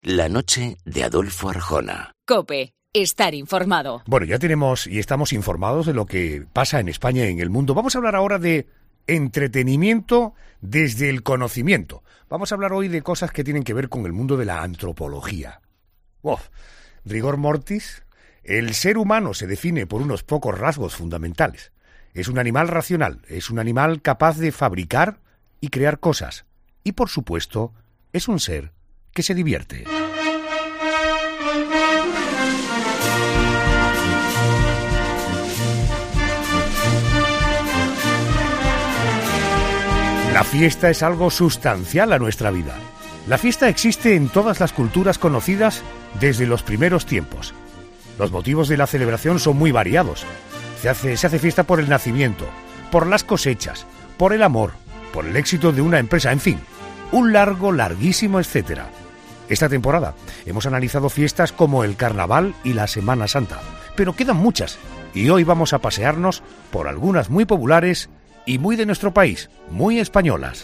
La noche de Adolfo Arjona. COPE. Estar informado. Bueno, ya tenemos y estamos informados de lo que pasa en España y en el mundo. Vamos a hablar ahora de entretenimiento desde el conocimiento. Vamos a hablar hoy de cosas que tienen que ver con el mundo de la antropología. Rigor mortis, el ser humano se define por unos pocos rasgos fundamentales. Es un animal racional, es un animal capaz de fabricar y crear cosas. Y, por supuesto, es un ser que se divierte. La fiesta es algo sustancial a nuestra vida. La fiesta existe en todas las culturas conocidas desde los primeros tiempos. Los motivos de la celebración son muy variados. Se hace fiesta por el nacimiento, por las cosechas, por el amor, por el éxito de una empresa, en fin, un larguísimo etcétera. Esta temporada hemos analizado fiestas como el Carnaval y la Semana Santa, pero quedan muchas y hoy vamos a pasearnos por algunas muy populares y muy de nuestro país, muy españolas.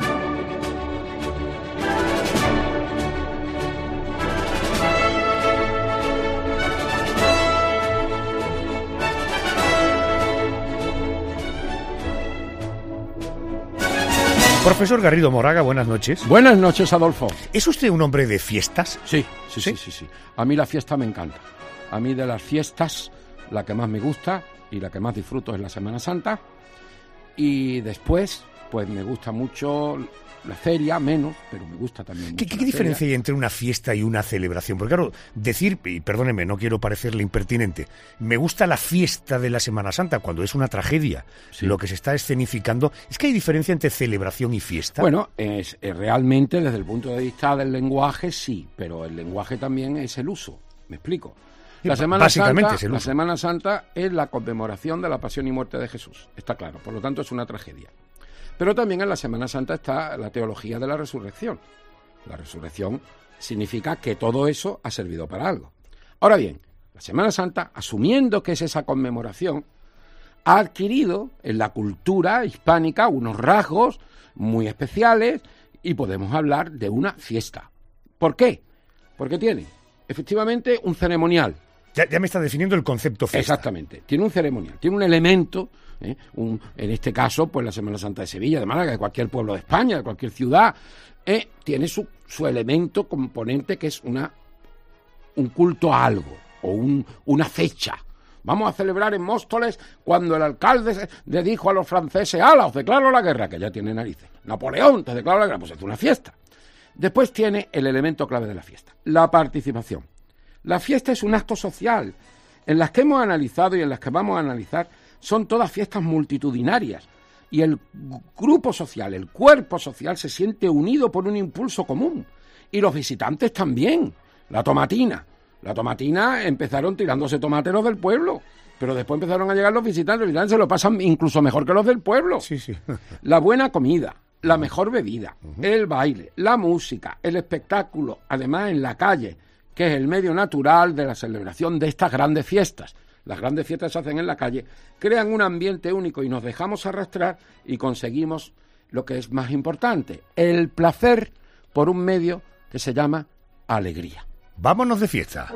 Profesor Garrido Moraga, buenas noches. Buenas noches, Adolfo. ¿Es usted un hombre de fiestas? Sí. A mí la fiesta me encanta. A mí de las fiestas, la que más me gusta y la que más disfruto es la Semana Santa. Y después, pues me gusta mucho la feria, menos, pero me gusta también mucho. ¿Qué diferencia hay entre una fiesta y una celebración? Porque claro, decir, y perdóneme, no quiero parecerle impertinente, me gusta la fiesta de la Semana Santa cuando es una tragedia, sí. Lo que se está escenificando, ¿es que hay diferencia entre celebración y fiesta? Bueno, es realmente desde el punto de vista del lenguaje sí, pero el lenguaje también es el uso, me explico. La Semana Santa es la conmemoración de la pasión y muerte de Jesús, está claro, por lo tanto es una tragedia. Pero también en la Semana Santa está la teología de la resurrección. La resurrección significa que todo eso ha servido para algo. Ahora bien, la Semana Santa, asumiendo que es esa conmemoración, ha adquirido en la cultura hispánica unos rasgos muy especiales y podemos hablar de una fiesta. ¿Por qué? Porque tiene efectivamente un ceremonial. Ya me está definiendo el concepto fiesta. Exactamente, tiene un ceremonial, tiene un elemento, en este caso, pues la Semana Santa de Sevilla, de Málaga, de cualquier pueblo de España, de cualquier ciudad, tiene su elemento componente que es un culto a algo, o una fecha. Vamos a celebrar en Móstoles cuando el alcalde le dijo a los franceses, ¡hala, os declaro la guerra!, que ya tiene narices. Napoleón, te declaro la guerra, pues es una fiesta. Después tiene el elemento clave de la fiesta, la participación. La fiesta es un acto social. En las que hemos analizado y en las que vamos a analizar son todas fiestas multitudinarias. Y el grupo social, el cuerpo social se siente unido por un impulso común. Y los visitantes también. La tomatina empezaron tirándose tomateros del pueblo. Pero después empezaron a llegar los visitantes se lo pasan incluso mejor que los del pueblo. Sí. La buena comida, la mejor bebida, el baile, la música, el espectáculo, además en la calle, que es el medio natural de la celebración de estas grandes fiestas. Las grandes fiestas se hacen en la calle, crean un ambiente único y nos dejamos arrastrar y conseguimos lo que es más importante, el placer por un medio que se llama alegría. Vámonos de fiesta.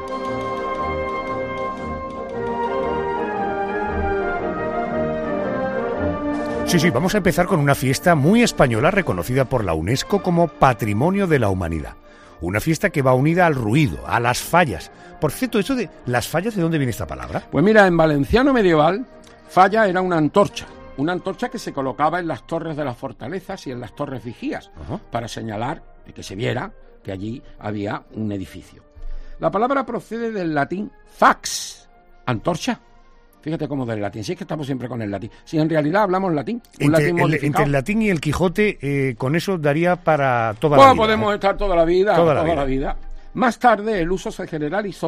Sí, vamos a empezar con una fiesta muy española reconocida por la UNESCO como Patrimonio de la Humanidad. Una fiesta que va unida al ruido, a las fallas. Por cierto, eso de las fallas, ¿de dónde viene esta palabra? Pues mira, en valenciano medieval, falla era una antorcha que se colocaba en las torres de las fortalezas y en las torres vigías, para señalar y que se viera que allí había un edificio. La palabra procede del latín fax, antorcha. Fíjate cómo del latín, si es que estamos siempre con el latín. Si en realidad hablamos latín, entre el latín y el Quijote, con eso daría para toda la vida. Podemos estar toda la vida. Más tarde el uso se generalizó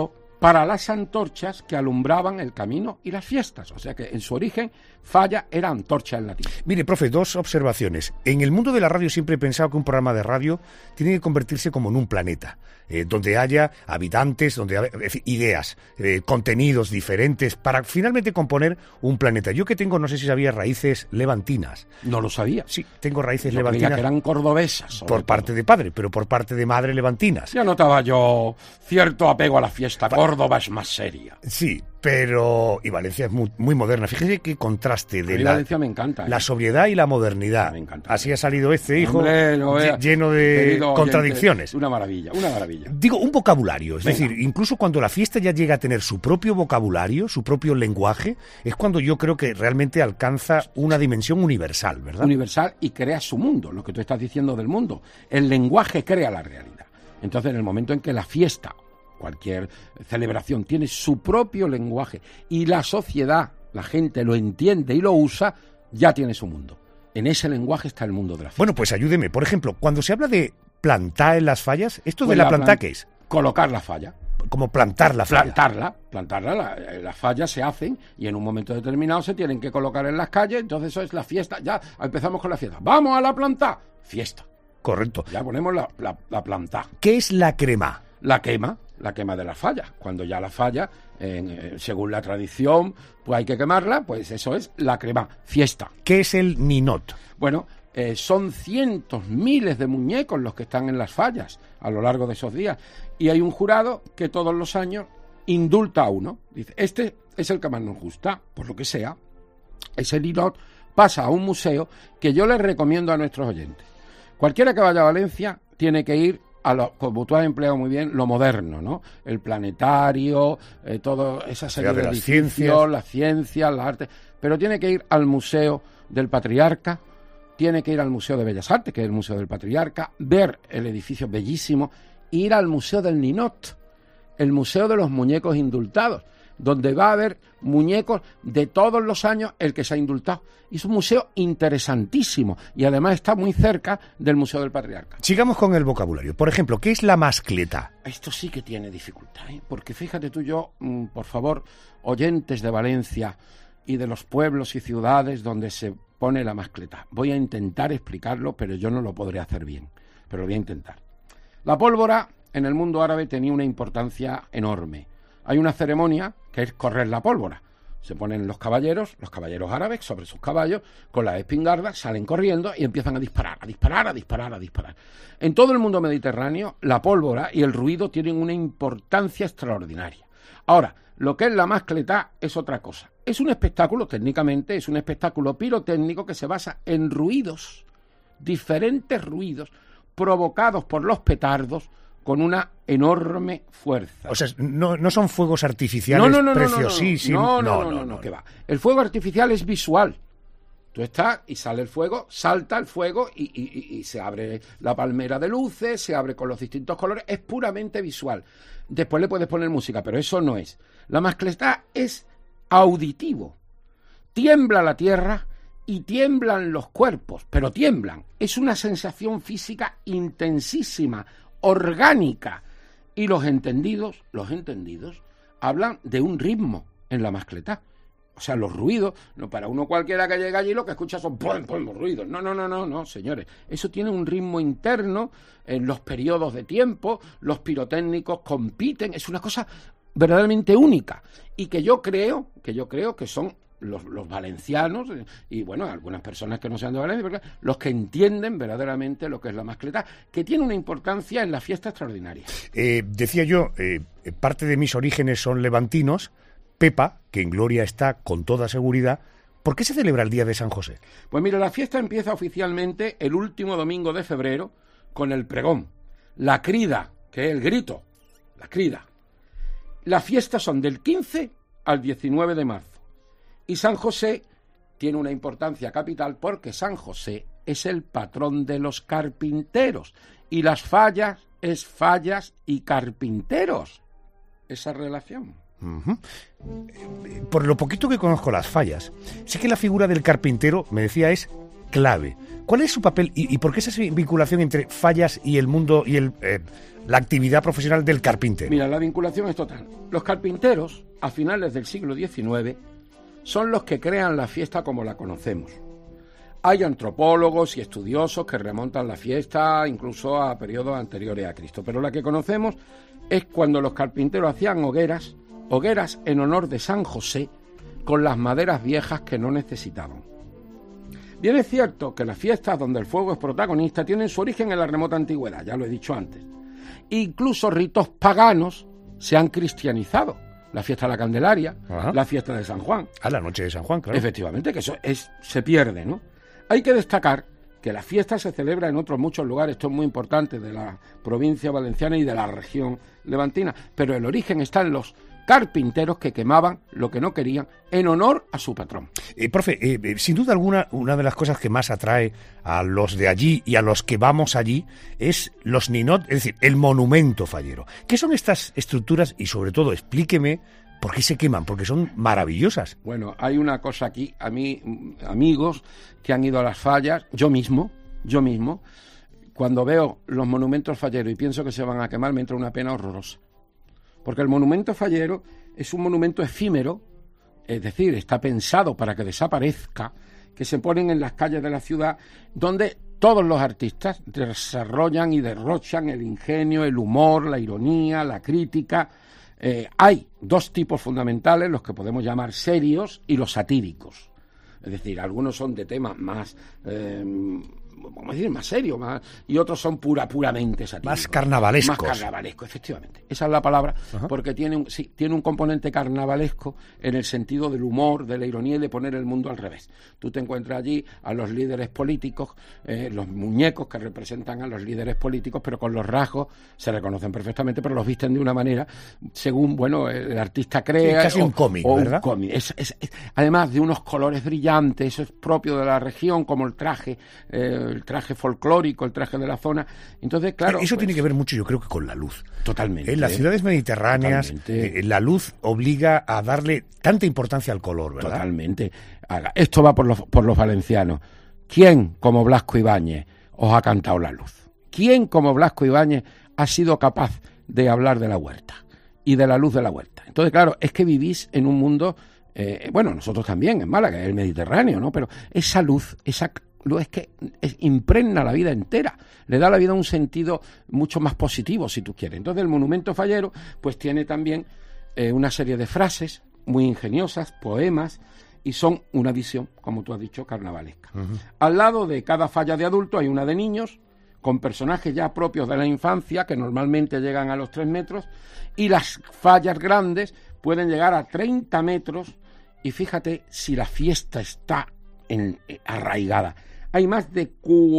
para las antorchas que alumbraban el camino y las fiestas. O sea que en su origen falla era antorcha en latín. Mire, profe, 2 observaciones. En el mundo de la radio siempre he pensado que un programa de radio tiene que convertirse como en un planeta, donde haya habitantes, donde haya ideas, contenidos diferentes, para finalmente componer un planeta. Yo que tengo, no sé si sabía, raíces levantinas. No lo sabía. Sí, tengo raíces Yo levantinas. creía que eran cordobesas. Por parte de padre, pero por parte de madre levantinas. Ya notaba yo cierto apego a la fiesta. Córdoba es más seria. Sí, pero... Y Valencia es muy, muy moderna. Fíjese qué contraste de Valencia me encanta. la sobriedad y la modernidad. Me encanta. Así ha salido este hijo, Hombre, lleno de contradicciones. Oyente, una maravilla, una maravilla. Digo, un vocabulario. Es Venga. decir, incluso cuando la fiesta ya llega a tener su propio vocabulario, su propio lenguaje, es cuando yo creo que realmente alcanza una dimensión universal, ¿verdad? Universal, y crea su mundo, lo que tú estás diciendo del mundo. El lenguaje crea la realidad. Entonces, en el momento en que la fiesta, cualquier celebración, tiene su propio lenguaje y la sociedad, la gente lo entiende y lo usa, ya tiene su mundo. En ese lenguaje está el mundo de la fiesta. Bueno, pues ayúdeme. Por ejemplo, cuando se habla de plantar en las fallas, ¿esto Pues de la planta qué es? Colocar la falla. Como plantar la falla. Plantarla, las fallas se hacen y en un momento determinado se tienen que colocar en las calles, entonces eso es la fiesta. Ya empezamos con la fiesta. ¡Vamos a la planta! Fiesta. Correcto. Ya ponemos la planta. ¿Qué es la crema? La quema de la falla. Cuando ya la falla, según la tradición, pues hay que quemarla, pues eso es la crema, fiesta. ¿Qué es el ninot? Bueno, son cientos, miles de muñecos los que están en las fallas a lo largo de esos días. Y hay un jurado que todos los años indulta a uno. Dice, este es el que más nos gusta, por lo que sea. Ese ninot pasa a un museo que yo les recomiendo a nuestros oyentes. Cualquiera que vaya a Valencia tiene que ir a lo, como tú has empleado muy bien, lo moderno, ¿no? El planetario, toda esa serie de edificios, las ciencias, las artes, pero tiene que ir al Museo del Patriarca, tiene que ir al Museo de Bellas Artes, que es el Museo del Patriarca, ver el edificio bellísimo, ir al Museo del Ninot, el Museo de los Muñecos Indultados, donde va a haber muñecos de todos los años el que se ha indultado. Y es un museo interesantísimo y además está muy cerca del Museo del Patriarca. Sigamos con el vocabulario. Por ejemplo, ¿qué es la mascleta? Esto sí que tiene dificultad, ¿eh? Porque fíjate tú, por favor, oyentes de Valencia y de los pueblos y ciudades donde se pone la mascleta. Voy a intentar explicarlo, pero yo no lo podré hacer bien, pero lo voy a intentar. La pólvora en el mundo árabe tenía una importancia enorme. Hay una ceremonia que es correr la pólvora. Se ponen los caballeros árabes sobre sus caballos, con las espingardas, salen corriendo y empiezan a disparar. En todo el mundo mediterráneo, la pólvora y el ruido tienen una importancia extraordinaria. Ahora, lo que es la mascletá es otra cosa. Es un espectáculo, técnicamente, es un espectáculo pirotécnico que se basa en ruidos, diferentes ruidos, provocados por los petardos, con una enorme fuerza. O sea, no son fuegos artificiales preciosísimos. No, que va. El fuego artificial es visual. Tú estás y sale el fuego, salta el fuego y se abre la palmera de luces, se abre con los distintos colores. Es puramente visual. Después le puedes poner música, pero eso no es. La mascletá es auditivo. Tiembla la tierra y tiemblan los cuerpos, pero tiemblan. Es una sensación física intensísima, orgánica, y los entendidos hablan de un ritmo en la mascletá. O sea, los ruidos, no para uno cualquiera que llega allí lo que escucha son los ruidos. No, señores. Eso tiene un ritmo interno en los periodos de tiempo, los pirotécnicos compiten, es una cosa verdaderamente única y que yo creo que son los valencianos y, bueno, algunas personas que no sean de Valencia, los que entienden verdaderamente lo que es la mascletá, que tiene una importancia en la fiesta extraordinaria. Decía yo, parte de mis orígenes son levantinos. Pepa, que en gloria está con toda seguridad, ¿por qué se celebra el Día de San José? Pues mira, la fiesta empieza oficialmente el último domingo de febrero con el pregón, la crida, que es el grito, la crida. Las fiestas son del 15 al 19 de marzo. Y San José tiene una importancia capital porque San José es el patrón de los carpinteros y las fallas es fallas y carpinteros. Esa relación. Uh-huh. Por lo poquito que conozco las fallas, sí que la figura del carpintero, me decía, es clave. ¿Cuál es su papel y por qué esa vinculación entre Fallas y el mundo y la actividad profesional del carpintero? Mira, la vinculación es total. Los carpinteros, a finales del siglo XIX, son los que crean la fiesta como la conocemos. Hay antropólogos y estudiosos que remontan la fiesta incluso a periodos anteriores a Cristo, pero la que conocemos es cuando los carpinteros hacían hogueras en honor de San José, con las maderas viejas que no necesitaban. Bien es cierto que las fiestas donde el fuego es protagonista tienen su origen en la remota antigüedad, ya lo he dicho antes. Incluso ritos paganos se han cristianizado. La fiesta de la Candelaria, ajá, la fiesta de San Juan. A la noche de San Juan, claro. Efectivamente, que eso se pierde, ¿no? Hay que destacar que la fiesta se celebra en otros muchos lugares, esto es muy importante, de la provincia valenciana y de la región levantina, pero el origen está en los carpinteros que quemaban lo que no querían en honor a su patrón. Profe, sin duda alguna, una de las cosas que más atrae a los de allí y a los que vamos allí es los ninot, es decir, el monumento fallero. ¿Qué son estas estructuras? Y sobre todo, explíqueme por qué se queman, porque son maravillosas. Bueno, hay una cosa aquí, a mí, amigos que han ido a las fallas, yo mismo, cuando veo los monumentos falleros y pienso que se van a quemar, me entra una pena horrorosa. Porque el monumento fallero es un monumento efímero, es decir, está pensado para que desaparezca, que se ponen en las calles de la ciudad, donde todos los artistas desarrollan y derrochan el ingenio, el humor, la ironía, la crítica. Hay dos tipos fundamentales, los que podemos llamar serios y los satíricos. Es decir, algunos son de temas más... vamos a decir, más serio, y otros son puramente satíricos. Más carnavalescos. Más carnavalesco, efectivamente. Esa es la palabra, ajá, porque tiene un componente carnavalesco en el sentido del humor, de la ironía y de poner el mundo al revés. Tú te encuentras allí a los líderes políticos, los muñecos que representan a los líderes políticos, pero con los rasgos se reconocen perfectamente, pero los visten de una manera según, bueno, el artista crea. Sí, casi un cómic, ¿verdad? Un cómic. Además de unos colores brillantes, eso es propio de la región, como el traje folclórico, el traje de la zona. Entonces, claro... Eso tiene que ver mucho, yo creo, que con la luz. Totalmente. En las ciudades mediterráneas, la luz obliga a darle tanta importancia al color, ¿verdad? Totalmente. Esto va por los valencianos. ¿Quién, como Blasco Ibáñez, os ha cantado la luz? ¿Quién, como Blasco Ibáñez, ha sido capaz de hablar de la huerta y de la luz de la huerta? Entonces, claro, es que vivís en un mundo... bueno, nosotros también, en Málaga, el Mediterráneo, ¿no? Pero esa luz es que impregna la vida entera, le da a la vida un sentido mucho más positivo, si tú quieres. Entonces el monumento fallero pues tiene también una serie de frases muy ingeniosas, poemas, y son una visión, como tú has dicho, carnavalesca. Uh-huh. Al lado de cada falla de adulto hay una de niños, con personajes ya propios de la infancia, que normalmente llegan a los 3 metros, y las fallas grandes pueden llegar a 30 metros, y fíjate si la fiesta está arraigada. Hay más de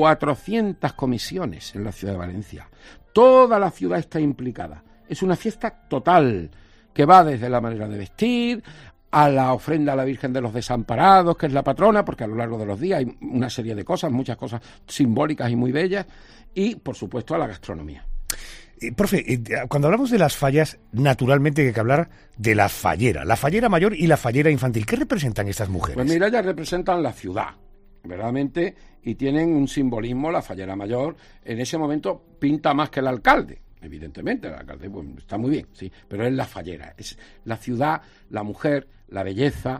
400 comisiones en la ciudad de Valencia. Toda la ciudad está implicada. Es una fiesta total que va desde la manera de vestir a la ofrenda a la Virgen de los Desamparados, que es la patrona, porque a lo largo de los días hay una serie de cosas, muchas cosas simbólicas y muy bellas, y por supuesto a la gastronomía. Profe, cuando hablamos de las fallas, naturalmente hay que hablar de la fallera mayor y la fallera infantil. ¿Qué representan estas mujeres? Pues mira, ellas representan la ciudad, verdaderamente, y tienen un simbolismo. La fallera mayor en ese momento pinta más que el alcalde, evidentemente. El alcalde pues, está muy bien, sí, pero es la fallera, es la ciudad, la mujer, la belleza.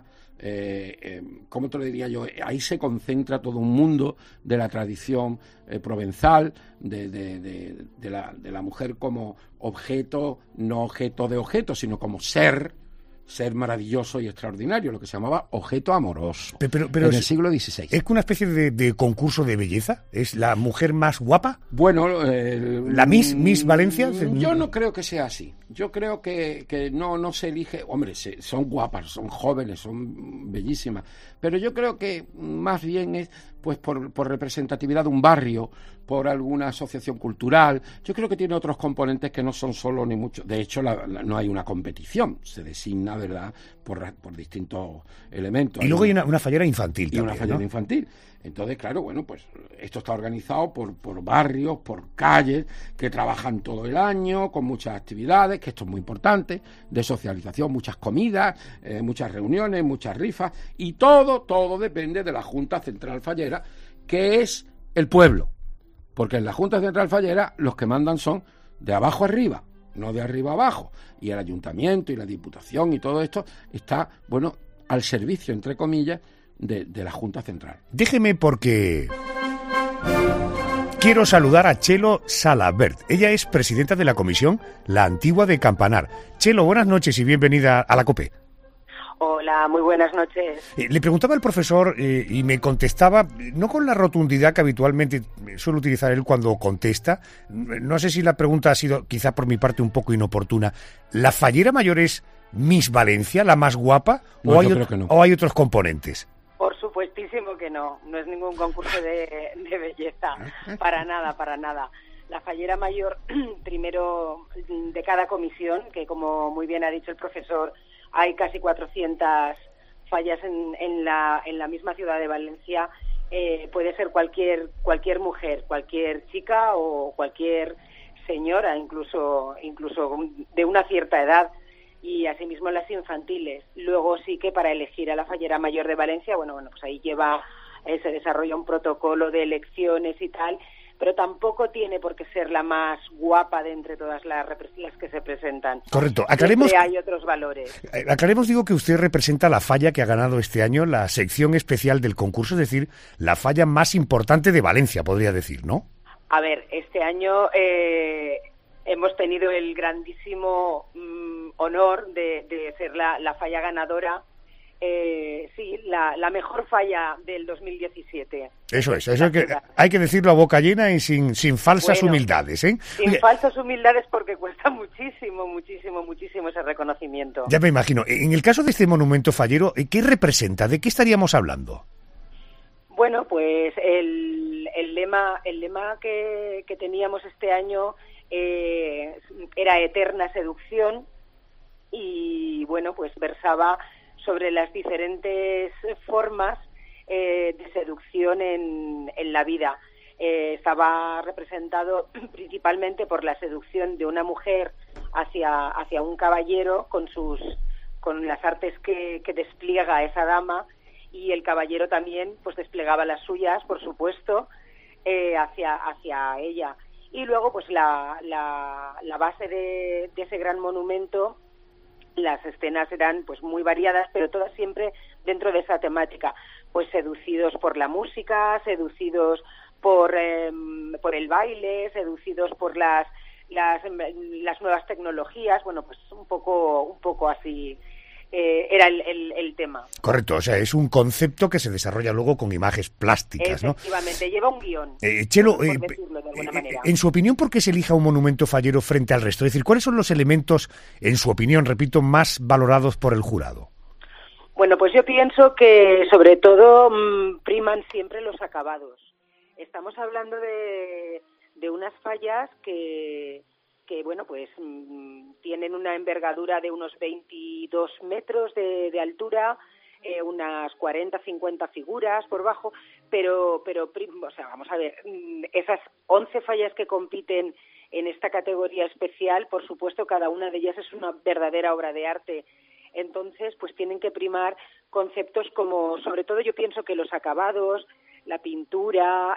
¿Cómo te lo diría yo? Ahí se concentra todo un mundo de la tradición provenzal, de la mujer como objeto, no objeto de objeto, sino como ser maravilloso y extraordinario, lo que se llamaba objeto amoroso, pero en el siglo XVI. ¿Es una especie de concurso de belleza? ¿Es la mujer más guapa? Bueno, ¿la Miss Valencia? Yo no creo que sea así. Yo creo que no se elige... Hombre, son guapas, son jóvenes, son bellísimas, pero yo creo que más bien es pues por representatividad de un barrio, por alguna asociación cultural. Yo creo que tiene otros componentes que no son solo ni mucho. De hecho, no hay una competición, se designa, ¿verdad?, por distintos elementos. Y luego hay una fallera infantil también, una fallera, ¿no?, infantil. Entonces, claro, bueno, pues esto está organizado por barrios, por calles, que trabajan todo el año, con muchas actividades, que esto es muy importante, de socialización, muchas comidas, muchas reuniones, muchas rifas, y todo depende de la Junta Central Fallera, que es el pueblo. Porque en la Junta Central Fallera los que mandan son de abajo arriba, no de arriba abajo. Y el ayuntamiento y la diputación y todo esto está, bueno, al servicio, entre comillas, de la Junta Central. Déjeme porque quiero saludar a Chelo Salabert. Ella es presidenta de la comisión La Antigua de Campanar. Chelo, buenas noches y bienvenida a la COPE. Hola, muy buenas noches. Le preguntaba al profesor y me contestaba, no con la rotundidad que habitualmente suele utilizar él cuando contesta. No sé si la pregunta ha sido quizá por mi parte un poco inoportuna. ¿La fallera mayor es Miss Valencia, la más guapa? No, creo que no. ¿O hay otros componentes? Por supuestísimo que no. No es ningún concurso de belleza. Para nada, para nada. La fallera mayor, primero de cada comisión, que como muy bien ha dicho el profesor, hay casi 400 fallas en la misma ciudad de Valencia. Puede ser cualquier mujer, cualquier chica o cualquier señora, incluso de una cierta edad, y asimismo las infantiles. Luego sí que para elegir a la fallera mayor de Valencia, bueno, pues ahí se desarrolla un protocolo de elecciones y tal, pero tampoco tiene por qué ser la más guapa de entre todas las que se presentan. Correcto. Aclaremos, hay otros valores. Aclaremos, digo, que usted representa la falla que ha ganado este año la sección especial del concurso, es decir, la falla más importante de Valencia, podría decir, ¿no? A ver, este año hemos tenido el grandísimo honor de ser la falla ganadora. Sí, la mejor falla del 2017. Eso que hay que decirlo a boca llena y sin falsas humildades, ¿eh? Sin falsas humildades, porque cuesta muchísimo ese reconocimiento. Ya me imagino. En el caso de este monumento fallero, ¿qué representa? ¿De qué estaríamos hablando? Bueno, pues el lema que teníamos este año era Eterna Seducción, y bueno, pues versaba sobre las diferentes formas de seducción en la vida. Estaba representado principalmente por la seducción de una mujer hacia un caballero con las artes que despliega esa dama, y el caballero también pues desplegaba las suyas, por supuesto, hacia ella. Y luego pues la base de ese gran monumento, las escenas eran pues muy variadas, pero todas siempre dentro de esa temática, pues seducidos por la música, seducidos por el baile, seducidos por las nuevas tecnologías. Bueno, pues un poco así era el tema. Correcto, o sea, es un concepto que se desarrolla luego con imágenes plásticas, ¿no? Efectivamente, lleva un guión, Chelo, por decirlo de alguna manera. En su opinión, ¿por qué se elija un monumento fallero frente al resto? Es decir, ¿cuáles son los elementos, en su opinión, repito, más valorados por el jurado? Bueno, pues yo pienso que sobre todo priman siempre los acabados. Estamos hablando de unas fallas que bueno, pues tienen una envergadura de unos 22 metros de altura, unas 40, 50 figuras por bajo, pero o sea, vamos a ver, esas 11 fallas que compiten en esta categoría especial, por supuesto, cada una de ellas es una verdadera obra de arte. Entonces, pues tienen que primar conceptos como, sobre todo yo pienso que los acabados, la pintura,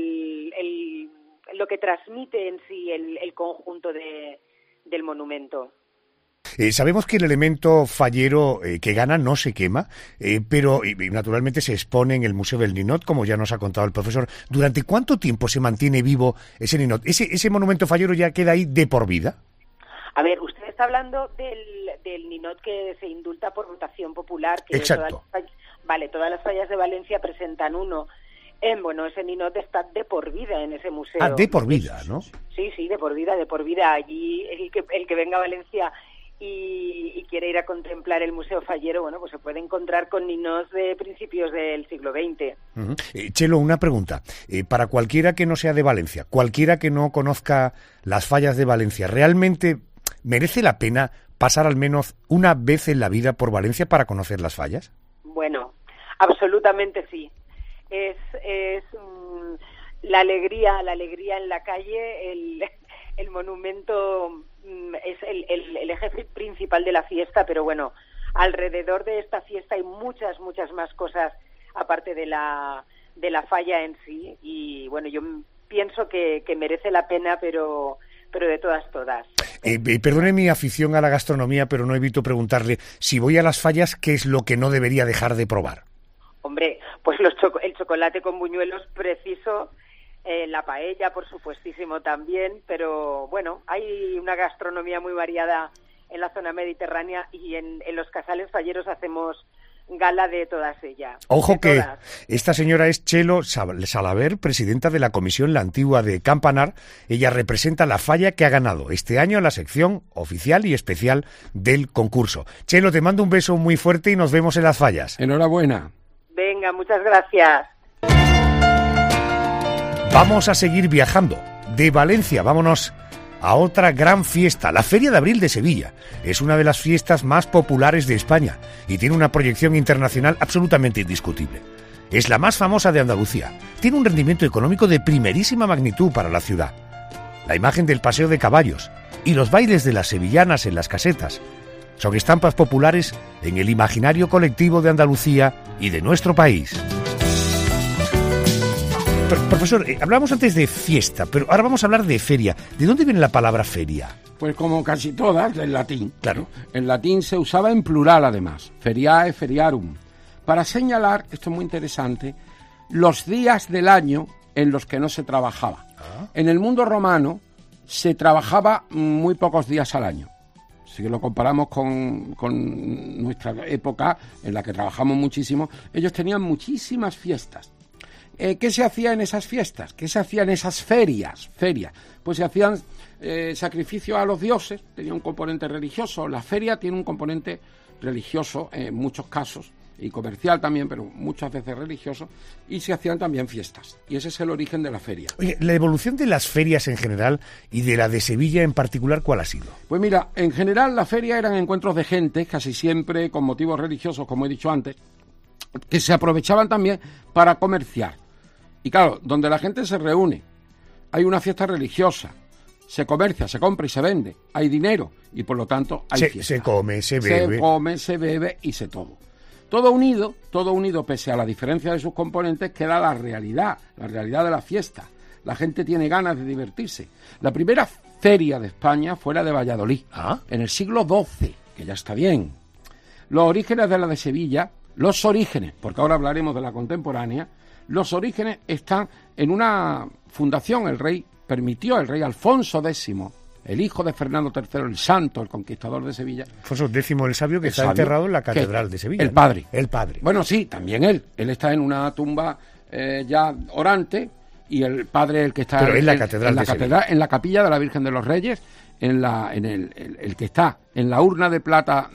lo que transmite en sí el conjunto del monumento. Sabemos que el elemento fallero que gana no se quema, pero naturalmente se expone en el Museo del Ninot, como ya nos ha contado el profesor. ¿Durante cuánto tiempo se mantiene vivo ese Ninot? ¿Ese monumento fallero ya queda ahí de por vida? A ver, usted está hablando del Ninot que se indulta por votación popular. Que exacto. Todas las fallas de Valencia presentan uno. Bueno, ese Ninot está de por vida en ese museo. Ah, de por vida, ¿no? Sí, de por vida. Allí el que venga a Valencia y quiere ir a contemplar el Museo Fallero, bueno, pues se puede encontrar con Ninots de principios del siglo XX. Uh-huh. Chelo, una pregunta. Para cualquiera que no sea de Valencia, cualquiera que no conozca las fallas de Valencia, ¿realmente merece la pena pasar al menos una vez en la vida por Valencia para conocer las fallas? Bueno, absolutamente sí. Es la alegría en la calle, el monumento es el eje principal de la fiesta, pero bueno, alrededor de esta fiesta hay muchas más cosas aparte de la la falla en sí. Y bueno, yo pienso que merece la pena, pero de todas. Perdone mi afición a la gastronomía, pero no evito preguntarle, si voy a las fallas, ¿qué es lo que no debería dejar de probar? Hombre, pues el chocolate con buñuelos preciso, la paella, por supuestísimo, también, pero bueno, hay una gastronomía muy variada en la zona mediterránea y en los casales falleros hacemos gala de todas ellas. Ojo que esta señora es Chelo Salaver, presidenta de la Comisión La Antigua de Campanar. Ella representa la falla que ha ganado este año la sección oficial y especial del concurso. Chelo, te mando un beso muy fuerte y nos vemos en las fallas. Enhorabuena. Venga, muchas gracias. Vamos a seguir viajando. De Valencia, vámonos a otra gran fiesta, la Feria de Abril de Sevilla. Es una de las fiestas más populares de España y tiene una proyección internacional absolutamente indiscutible. Es la más famosa de Andalucía. Tiene un rendimiento económico de primerísima magnitud para la ciudad. La imagen del paseo de caballos y los bailes de las sevillanas en las casetas son estampas populares en el imaginario colectivo de Andalucía y de nuestro país. Profesor, hablamos antes de fiesta, pero ahora vamos a hablar de feria. ¿De dónde viene la palabra feria? Pues como casi todas, del latín. Claro. En latín se usaba en plural, además. Feriae, feriarum. Para señalar, esto es muy interesante, los días del año en los que no se trabajaba. En el mundo romano se trabajaba muy pocos días al año. Si lo comparamos con nuestra época, en la que trabajamos muchísimo, ellos tenían muchísimas fiestas. ¿Qué se hacía en esas fiestas? ¿Qué se hacía en esas ferias? Pues se hacían sacrificios a los dioses, tenía un componente religioso. La feria tiene un componente religioso en muchos casos, y comercial también, pero muchas veces religioso, y se hacían también fiestas. Y ese es el origen de la feria. Oye, la evolución de las ferias en general y de la de Sevilla en particular, ¿cuál ha sido? Pues mira, en general la feria eran encuentros de gente, casi siempre con motivos religiosos, como he dicho antes, que se aprovechaban también para comerciar. Y claro, donde la gente se reúne, hay una fiesta religiosa, se comercia, se compra y se vende, hay dinero y por lo tanto hay fiesta. Se come, se bebe. Se come, se bebe y se todo. Todo unido, pese a la diferencia de sus componentes, queda la realidad de la fiesta. La gente tiene ganas de divertirse. La primera feria de España fue la de Valladolid, en el siglo XII, que ya está bien. Los orígenes de la de Sevilla, porque ahora hablaremos de la contemporánea, los orígenes están en una fundación. El rey Alfonso X, el hijo de Fernando III el Santo, el conquistador de Sevilla. Alfonso X el Sabio, que está enterrado en la Catedral de Sevilla. El padre. El padre. Bueno, sí, también él. Él está en una tumba ya orante, y el padre el que está en la Catedral de Sevilla. En la capilla de la Virgen de los Reyes, el que está en la urna de plata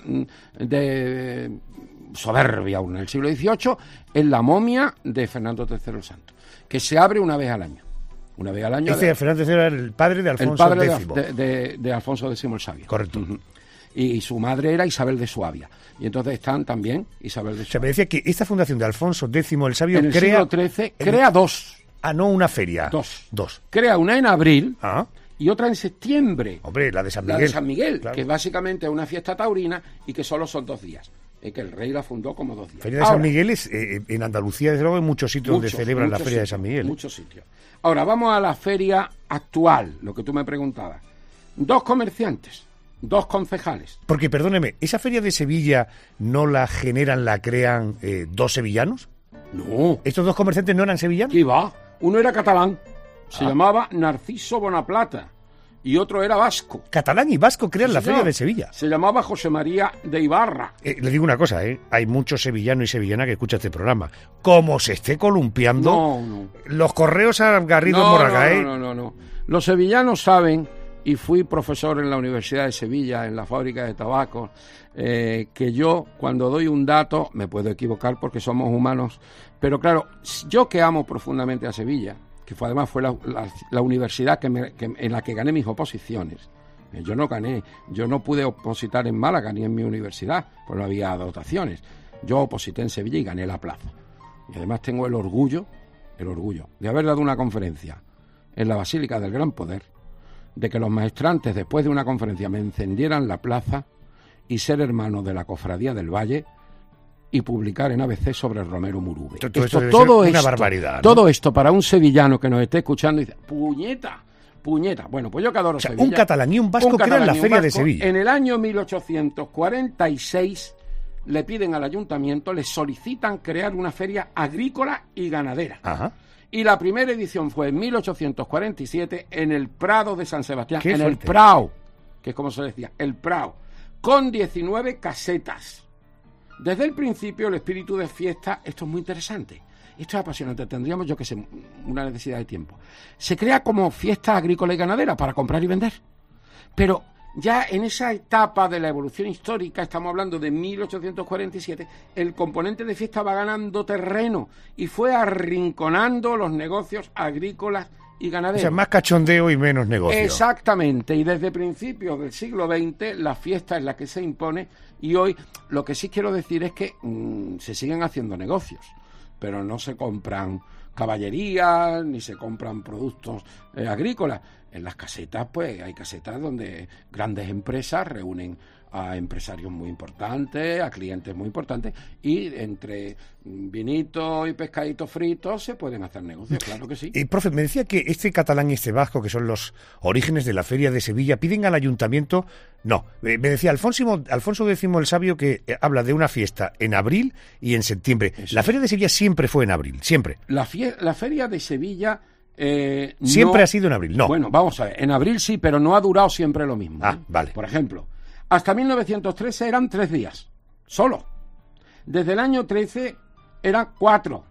de soberbia urna del siglo XVIII, es la momia de Fernando III el Santo, que se abre una vez al año. Fernando III era el padre de Alfonso X. De Alfonso X el Sabio. Correcto. Uh-huh. Y su madre era Isabel de Suabia. Y entonces están también Isabel de Suabia. Se me decía que esta fundación de Alfonso X el Sabio en el siglo XIII crea dos. No una feria. Dos. Crea una en abril y otra en septiembre. Hombre, la de San Miguel. La de San Miguel, claro. Que es básicamente una fiesta taurina y que solo son 2 días. Que el rey la fundó como 2 días. Feria de San Miguel es en Andalucía, desde luego, en muchos sitios donde celebran la Feria de San Miguel. Muchos sitios. Ahora, vamos a la feria actual, lo que tú me preguntabas. 2 comerciantes, 2 concejales. Porque, perdóneme, ¿esa Feria de Sevilla no la crean 2 sevillanos? No. ¿Estos 2 comerciantes no eran sevillanos? ¿Qué va? Uno era catalán, se llamaba Narciso Bonaplata, y otro era vasco. Catalán y vasco crean la Feria de Sevilla. Se llamaba José María de Ibarra. Le digo una cosa, hay muchos sevillanos y sevillanas que escuchan este programa. Como se esté columpiando, los correos a Garrido Morraga, No. Los sevillanos saben, y fui profesor en la Universidad de Sevilla, en la fábrica de tabaco, que yo, cuando doy un dato, me puedo equivocar porque somos humanos, pero claro, yo que amo profundamente a Sevilla, que además fue la universidad en la que gané mis oposiciones. Yo no pude opositar en Málaga ni en mi universidad, pues no había dotaciones. Yo oposité en Sevilla y gané la plaza. Y además tengo el orgullo de haber dado una conferencia en la Basílica del Gran Poder, de que los maestrantes, después de una conferencia, me encendieran la plaza y ser hermano de la Cofradía del Valle y publicar en ABC sobre el Romero Murube. Todo una barbaridad, ¿no? Todo esto para un sevillano que nos esté escuchando y dice, puñeta. Bueno, pues yo que adoro Sevilla. Un catalán y un vasco crean la Feria de Sevilla. En el año 1846 le piden al ayuntamiento, le solicitan crear una feria agrícola y ganadera. Ajá. Y la primera edición fue en 1847 en el Prado de San Sebastián, Qué en fuerte. el Prao, que es como se decía, el Prao, con 19 casetas. Desde el principio el espíritu de fiesta, esto es muy interesante, esto es apasionante, tendríamos, yo que sé, una necesidad de tiempo. Se crea como fiesta agrícola y ganadera para comprar y vender. Pero ya en esa etapa de la evolución histórica, estamos hablando de 1847, el componente de fiesta va ganando terreno y fue arrinconando los negocios agrícolas y ganaderos. O sea, más cachondeo y menos negocio. Exactamente, y desde principios del siglo XX la fiesta es la que se impone, y hoy lo que sí quiero decir es que se siguen haciendo negocios, pero no se compran caballerías ni se compran productos agrícolas. En las casetas, pues hay casetas donde grandes empresas reúnen a empresarios muy importantes, a clientes muy importantes, y entre vinitos y pescaditos fritos se pueden hacer negocios, claro que sí. Profe, me decía que este catalán y este vasco, que son los orígenes de la Feria de Sevilla, piden al ayuntamiento... No, me decía Alfonso X el Sabio, que habla de una fiesta en abril y en septiembre. Eso. La Feria de Sevilla siempre fue en abril, siempre. La Feria de Sevilla... siempre ha sido en abril, no. Bueno, vamos a ver, en abril sí, pero no ha durado siempre lo mismo. Ah, vale. Por ejemplo, hasta 1913 eran 3 días, solo. Desde el año 13 eran 4.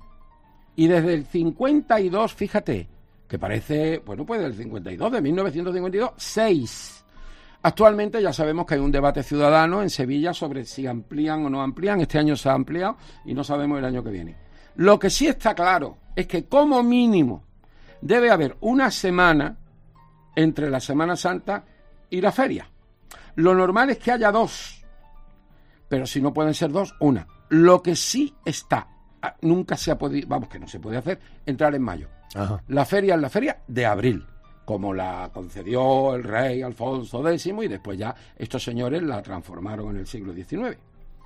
Y desde el 52, fíjate, que parece, bueno, pues del 52, de 1952, 6. Actualmente ya sabemos que hay un debate ciudadano en Sevilla sobre si amplían o no amplían. Este año se ha ampliado y no sabemos el año que viene. Lo que sí está claro es que como mínimo debe haber una semana entre la Semana Santa y la feria. Lo normal es que haya 2, pero si no pueden ser 2, una. Lo que sí está, nunca se ha podido, vamos, que no se puede hacer, entrar en mayo. Ajá. La feria es la feria de abril, como la concedió el rey Alfonso X, y después ya estos señores la transformaron en el siglo XIX.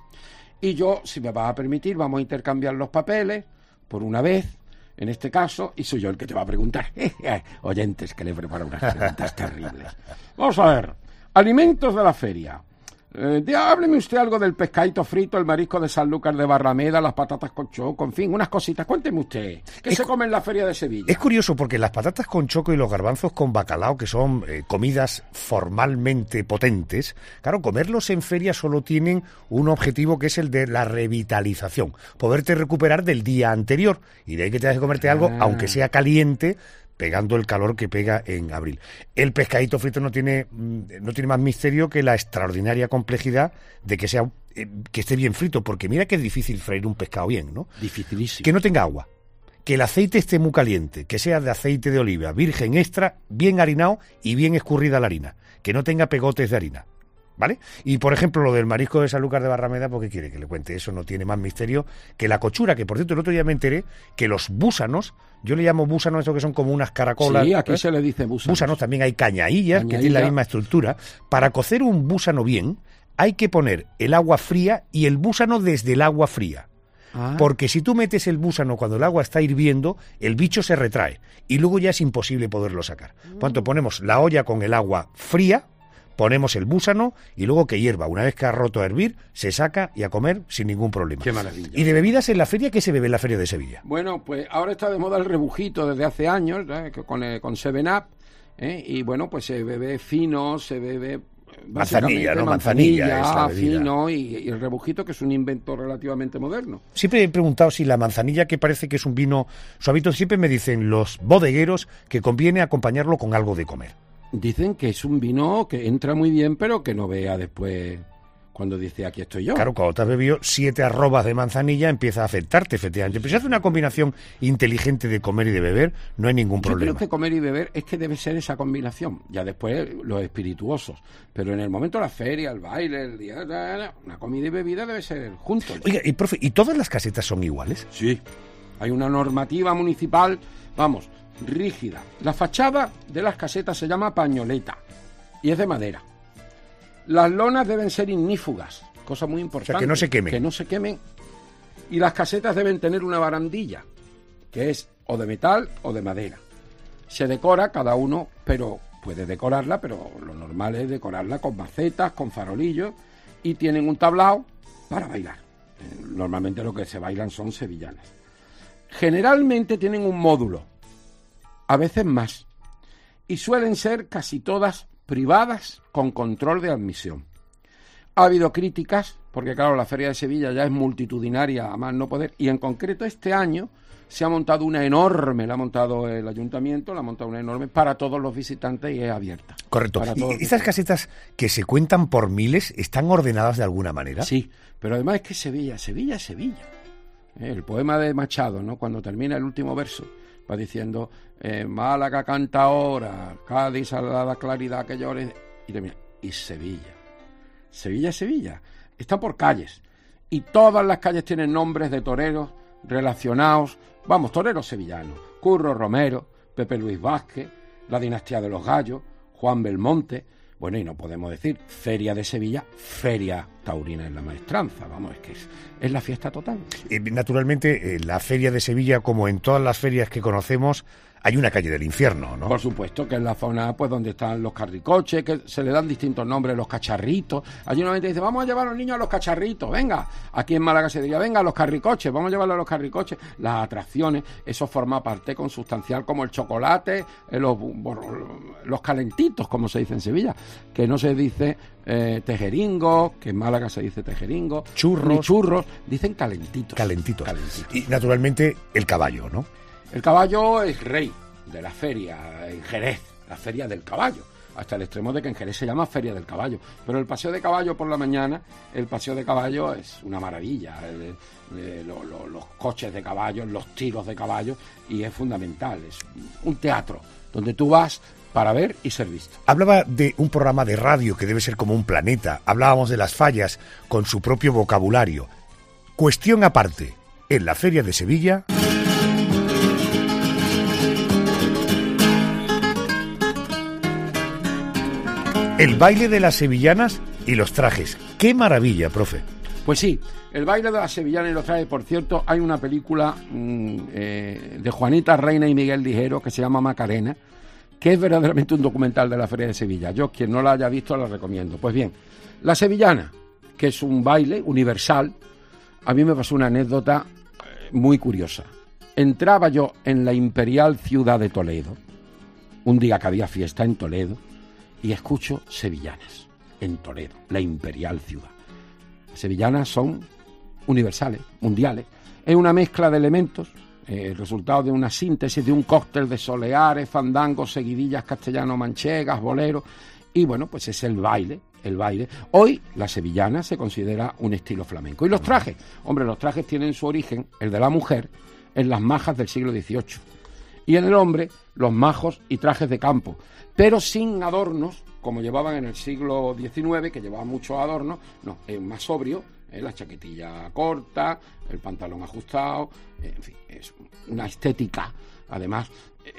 Y yo, si me vas a permitir, vamos a intercambiar los papeles por una vez. En este caso, y soy yo el que te va a preguntar. Oyentes, que le preparo unas preguntas terribles. Vamos a ver. Alimentos de la feria. Hábleme usted algo del pescadito frito, el marisco de Sanlúcar de Barrameda, las patatas con choco, en fin, unas cositas. Cuénteme usted. ¿Qué se come en la feria de Sevilla? Es curioso porque las patatas con choco y los garbanzos con bacalao, que son comidas formalmente potentes, claro, comerlos en feria solo tienen un objetivo, que es el de la revitalización. Poderte recuperar del día anterior. Y de ahí que tengas que comerte algo, aunque sea caliente, pegando el calor que pega en abril. El pescadito frito no tiene más misterio que la extraordinaria complejidad de que sea que esté bien frito, porque mira que es difícil freír un pescado bien, ¿no? Dificilísimo. Que no tenga agua, que el aceite esté muy caliente, que sea de aceite de oliva, virgen extra, bien harinado y bien escurrida la harina, que no tenga pegotes de harina, ¿vale? Y, por ejemplo, lo del marisco de Sanlúcar de Barrameda, ¿por qué quiere que le cuente? Eso no tiene más misterio que la cochura, que, por cierto, el otro día me enteré que los búsanos, yo le llamo búsanos, esto que son como unas caracolas. Sí, aquí se le dice búsanos. Búsanos, también hay cañaillas, que tienen la misma estructura. Para cocer un búsano bien, hay que poner el agua fría y el búsano desde el agua fría. Porque si tú metes el búsano cuando el agua está hirviendo, el bicho se retrae y luego ya es imposible poderlo sacar. Por tanto, ponemos la olla con el agua fría, ponemos el búsano y luego que hierva. Una vez que ha roto a hervir, se saca y a comer sin ningún problema. Qué maravilla. ¿Y de bebidas en la feria? ¿Qué se bebe en la feria de Sevilla? Bueno, pues ahora está de moda el rebujito desde hace años, con 7-Up, y bueno, pues se bebe fino, se bebe... Manzanilla, ¿no? Manzanilla es la bebida. Fino y el rebujito, que es un invento relativamente moderno. Siempre he preguntado si la manzanilla, que parece que es un vino suavito, siempre me dicen los bodegueros que conviene acompañarlo con algo de comer. Dicen que es un vino que entra muy bien, pero que no vea después cuando dice aquí estoy yo. Claro, cuando te has bebido 7 arrobas de manzanilla empieza a afectarte, efectivamente. Pero si hace una combinación inteligente de comer y de beber, no hay ningún problema. Yo creo que comer y beber es que debe ser esa combinación. Ya después los espirituosos. Pero en el momento de la feria, el baile, el día, una comida y bebida debe ser juntos. Oiga, y profe, ¿y todas las casetas son iguales? Sí. Hay una normativa municipal, vamos, rígida. La fachada de las casetas se llama pañoleta y es de madera. Las lonas deben ser ignífugas, cosa muy importante. O sea, que no se quemen. Que no se quemen Y las casetas deben tener una barandilla, que es o de metal o de madera. Se decora cada uno, pero puede decorarla, pero lo normal es decorarla con macetas, con farolillos, y tienen un tablao para bailar. Normalmente lo que se bailan son sevillanas. Generalmente tienen un módulo, a veces más, y suelen ser casi todas privadas con control de admisión. Ha habido críticas, porque claro, la Feria de Sevilla ya es multitudinaria a más no poder, y en concreto este año se ha montado una enorme, la ha montado el ayuntamiento, la ha montado una enorme para todos los visitantes y es abierta. Correcto. ¿Y estas casetas que se cuentan por miles están ordenadas de alguna manera? Sí, pero además es que Sevilla. El poema de Machado, ¿no? Cuando termina el último verso, va diciendo, Málaga canta ahora, Cádiz a la claridad que llore, y termina, y Sevilla. Sevilla. Está por calles, y todas las calles tienen nombres de toreros relacionados, toreros sevillanos, Curro Romero, Pepe Luis Vázquez, la dinastía de los Gallos, Juan Belmonte, y no podemos decir Feria de Sevilla, Feria Taurina en la Maestranza, es que es la fiesta total. Naturalmente, la Feria de Sevilla, como en todas las ferias que conocemos, hay una calle del infierno, ¿no? Por supuesto, que es la zona donde están los carricoches, que se le dan distintos nombres, los cacharritos. Allí una gente dice, vamos a llevar a los niños a los cacharritos, venga. Aquí en Málaga se diría, venga, a los carricoches, vamos a llevarlos a los carricoches. Las atracciones, eso forma parte consustancial, como el chocolate, los calentitos, como se dice en Sevilla, que no se dice tejeringo, que en Málaga se dice tejeringo, churros, dicen calentitos. Y naturalmente el caballo, ¿no? El caballo es rey de la feria en Jerez, la feria del caballo, hasta el extremo de que en Jerez se llama Feria del Caballo. Pero el paseo de caballo por la mañana, el paseo de caballo es una maravilla. Los coches de caballos, los tiros de caballos, y es fundamental. Es un teatro donde tú vas para ver y ser visto. Hablaba de un programa de radio que debe ser como un planeta. Hablábamos de las fallas con su propio vocabulario. Cuestión aparte, en la Feria de Sevilla... El baile de las sevillanas y los trajes. ¡Qué maravilla, profe! Pues sí, el baile de las sevillanas y los trajes. Por cierto, hay una película de Juanita Reina y Miguel Ligero que se llama Macarena, que es verdaderamente un documental de la Feria de Sevilla. Yo, quien no la haya visto, la recomiendo. Pues bien, la sevillana, que es un baile universal, a mí me pasó una anécdota muy curiosa. Entraba yo en la imperial ciudad de Toledo, un día que había fiesta en Toledo, y escucho sevillanas en Toledo, la imperial ciudad. Las sevillanas son universales, mundiales. Es una mezcla de elementos, el resultado de una síntesis, de un cóctel de soleares, fandangos, seguidillas castellano-manchegas, boleros, y pues es el baile. Hoy la sevillana se considera un estilo flamenco. ¿Y los trajes? Los trajes tienen su origen, el de la mujer, en las majas del siglo XVIII. Y en el hombre, los majos y trajes de campo, pero sin adornos, como llevaban en el siglo XIX, que llevaban muchos adornos. No, es más sobrio, la chaquetilla corta, el pantalón ajustado, en fin, es una estética. Además,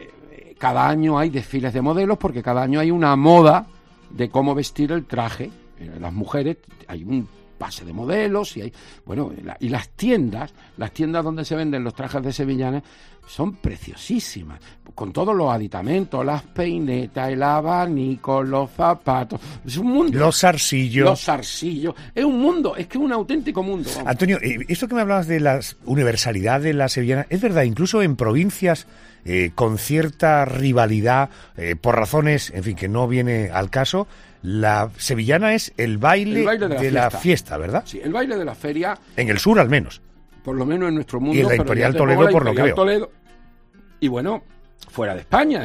cada año hay desfiles de modelos, porque cada año hay una moda de cómo vestir el traje. Las mujeres, hay un pase de modelos y hay, y las tiendas donde se venden los trajes de sevillanas son preciosísimas, con todos los aditamentos, las peinetas, el abanico, los zapatos. Es un mundo. Los zarcillos. Es un mundo, es que es un auténtico mundo. Vamos. Antonio, esto que me hablabas de la universalidad de la sevillana, es verdad, incluso en provincias con cierta rivalidad, por razones, en fin, que no viene al caso, la sevillana es el baile de la fiesta, ¿verdad? Sí, el baile de la feria. En el sur, al menos. Por lo menos en nuestro mundo. Y en la Imperial Toledo, por lo que veo. Toledo. Y fuera de España,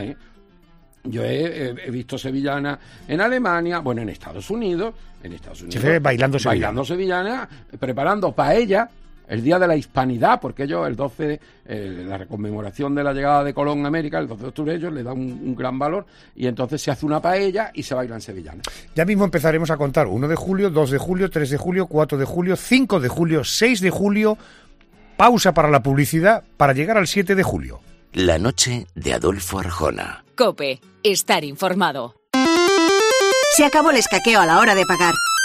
Yo he visto sevillana en Alemania, en Estados Unidos. Se ve bailando sevillana, preparando paella. El Día de la Hispanidad, porque ellos el 12, la conmemoración de la llegada de Colón a América, el 12 de octubre, ellos le dan un gran valor, y entonces se hace una paella y se bailan sevillanas. Ya mismo empezaremos a contar 1 de julio, 2 de julio, 3 de julio, 4 de julio, 5 de julio, 6 de julio, pausa para la publicidad para llegar al 7 de julio. La noche de Adolfo Arjona. COPE, estar informado. Se acabó el escaqueo a la hora de pagar.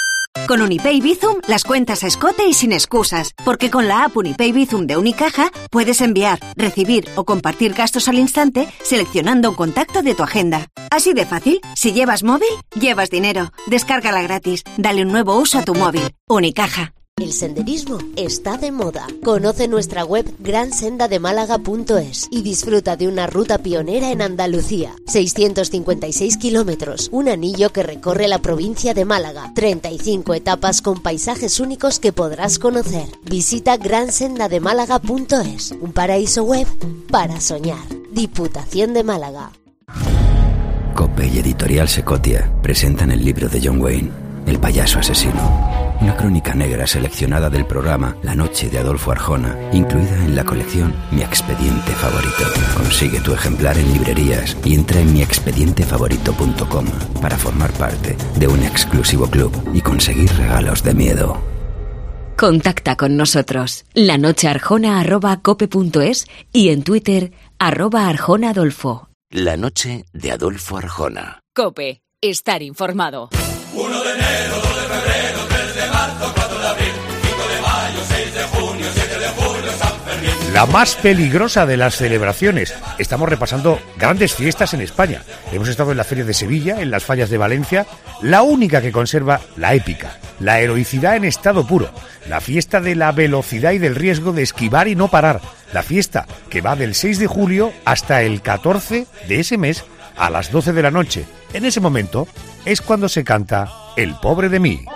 Con Unipay Bizum, las cuentas a escote y sin excusas. Porque con la app Unipay Bizum de Unicaja puedes enviar, recibir o compartir gastos al instante seleccionando un contacto de tu agenda. Así de fácil, si llevas móvil, llevas dinero. Descárgala gratis. Dale un nuevo uso a tu móvil. Unicaja. El senderismo está de moda. Conoce nuestra web gransendademálaga.es y disfruta de una ruta pionera en Andalucía. 656 kilómetros, un anillo que recorre la provincia de Málaga. 35 etapas con paisajes únicos que podrás conocer. Visita gransendademálaga.es, un paraíso web para soñar. Diputación de Málaga. COPE y Editorial Secotia presentan el libro de John Wayne, El payaso asesino. Una crónica negra seleccionada del programa La noche de Adolfo Arjona, incluida en la colección Mi expediente favorito. Consigue tu ejemplar en librerías y entra en miexpedientefavorito.com para formar parte de un exclusivo club y conseguir regalos de miedo. Contacta con nosotros. lanochearjona@cope.es y en Twitter @arjonaadolfo. La noche de Adolfo Arjona. Cope, estar informado. 1 de enero, 2 de febrero, 3 de marzo, 4 de abril, 5 de mayo, 6 de junio, 7 de julio, San Fermín. La más peligrosa de las celebraciones. Estamos repasando grandes fiestas en España. Hemos estado en la Feria de Sevilla, en las Fallas de Valencia, la única que conserva la épica, la heroicidad en estado puro, la fiesta de la velocidad y del riesgo de esquivar y no parar, la fiesta que va del 6 de julio hasta el 14 de ese mes a las 12 de la noche. En ese momento es cuando se canta El pobre de mí.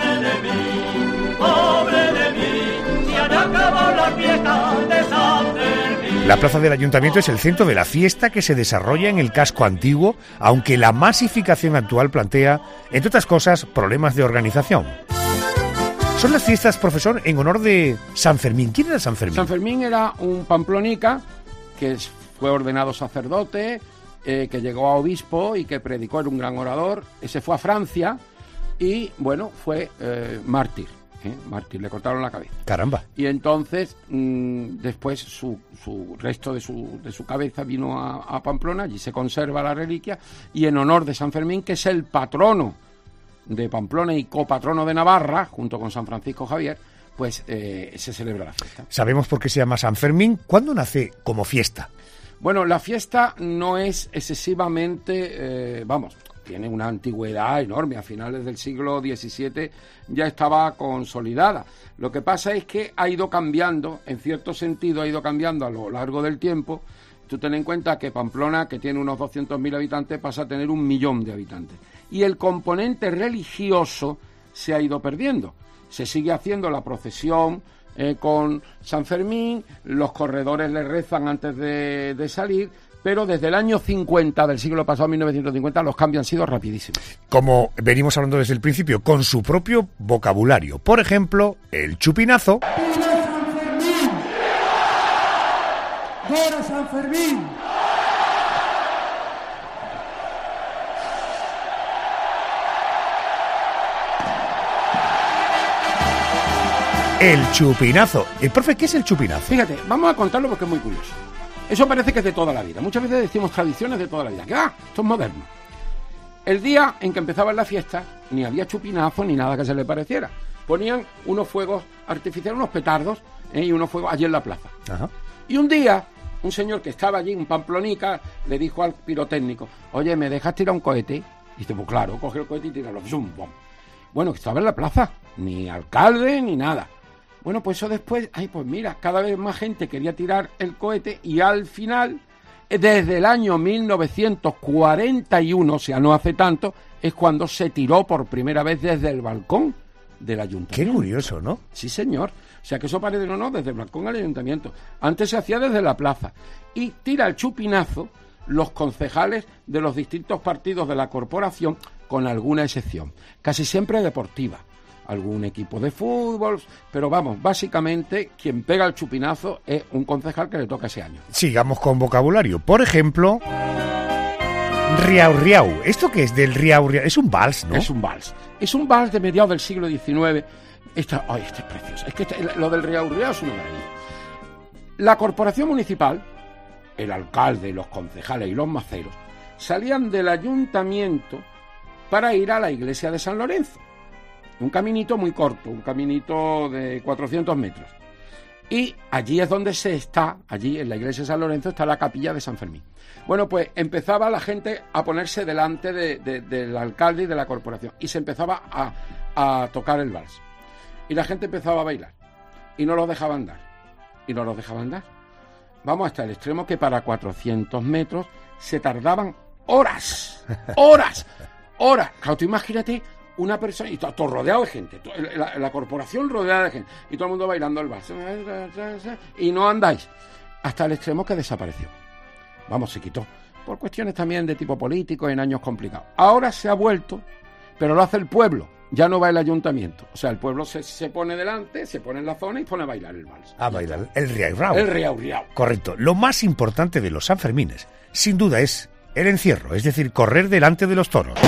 Pobre de mí, se han acabado las fiestas de San Fermín. La plaza del Ayuntamiento es el centro de la fiesta que se desarrolla en el casco antiguo, aunque la masificación actual plantea, entre otras cosas, problemas de organización. Son las fiestas, profesor, en honor de San Fermín. ¿Quién era San Fermín? San Fermín era un pamplonica que fue ordenado sacerdote, que llegó a obispo y que predicó, era un gran orador. Se fue a Francia y, bueno, fue mártir. Mártir, le cortaron la cabeza. Caramba. Y entonces, después, su resto de su cabeza vino a Pamplona, allí se conserva la reliquia, y en honor de San Fermín, que es el patrono de Pamplona y copatrono de Navarra, junto con San Francisco Javier, pues se celebra la fiesta. ¿Sabemos por qué se llama San Fermín? ¿Cuándo nace como fiesta? Bueno, la fiesta no es excesivamente, tiene una antigüedad enorme, a finales del siglo XVII ya estaba consolidada. Lo que pasa es que ha ido cambiando, en cierto sentido ha ido cambiando a lo largo del tiempo. Tú ten en cuenta que Pamplona, que tiene unos 200.000 habitantes, pasa a tener 1 millón de habitantes. Y el componente religioso se ha ido perdiendo. Se sigue haciendo la procesión con San Fermín, los corredores le rezan antes de salir, pero desde el año 50 del siglo pasado, 1950, los cambios han sido rapidísimos. Como venimos hablando desde el principio, con su propio vocabulario. Por ejemplo, el chupinazo. ¡Viva San Fermín! ¡Gora San Fermín! El chupinazo. Profe, ¿qué es el chupinazo? Fíjate, vamos a contarlo porque es muy curioso. Eso parece que es de toda la vida. Muchas veces decimos tradiciones de toda la vida. Que, esto es moderno. El día en que empezaban la fiesta, ni había chupinazo ni nada que se le pareciera. Ponían unos fuegos artificiales, unos petardos, y unos fuegos allí en la plaza. Ajá. Y un día, un señor que estaba allí, un pamplonica, le dijo al pirotécnico: oye, ¿me dejas tirar un cohete? Y dice, pues claro, coge el cohete y tíralo. ¡Zum! ¡Bum! Bueno, que estaba en la plaza, ni alcalde ni nada. Bueno, pues eso después, pues mira, cada vez más gente quería tirar el cohete y al final, desde el año 1941, o sea, no hace tanto, es cuando se tiró por primera vez desde el balcón del ayuntamiento. Qué curioso, ¿no? Sí, señor. O sea, que eso parece no, desde el balcón del ayuntamiento. Antes se hacía desde la plaza. Y tira el chupinazo los concejales de los distintos partidos de la corporación, con alguna excepción. Casi siempre deportiva. Algún equipo de fútbol, pero vamos, básicamente quien pega el chupinazo es un concejal que le toca ese año. Sigamos con vocabulario. Por ejemplo, riau riau. ¿Esto qué es del riau riau? Es un vals, ¿no? Es un vals. Es un vals de mediados del siglo XIX. Este es precioso. Es que lo del riau riau es una maravilla. La corporación municipal, el alcalde, los concejales y los maceros, salían del ayuntamiento para ir a la iglesia de San Lorenzo. un caminito muy corto, un caminito de 400 metros. Y allí es donde allí en la iglesia de San Lorenzo está la capilla de San Fermín. Bueno, pues empezaba la gente a ponerse delante del alcalde y de la corporación y se empezaba a tocar el vals. Y la gente empezaba a bailar y no los dejaban dar. Vamos hasta el extremo que para 400 metros se tardaban horas. Claro, tú imagínate una persona, y todo rodeado de gente, la corporación rodeada de gente, y todo el mundo bailando el vals, y no andáis, hasta el extremo que desapareció. Vamos, se quitó, por cuestiones también de tipo político en años complicados. Ahora se ha vuelto, pero lo hace el pueblo, ya no va el ayuntamiento. O sea, el pueblo se pone delante, se pone en la zona y pone a bailar el vals. A bailar el riau. El riau. Correcto. Lo más importante de los Sanfermines, sin duda, es el encierro, es decir, correr delante de los toros.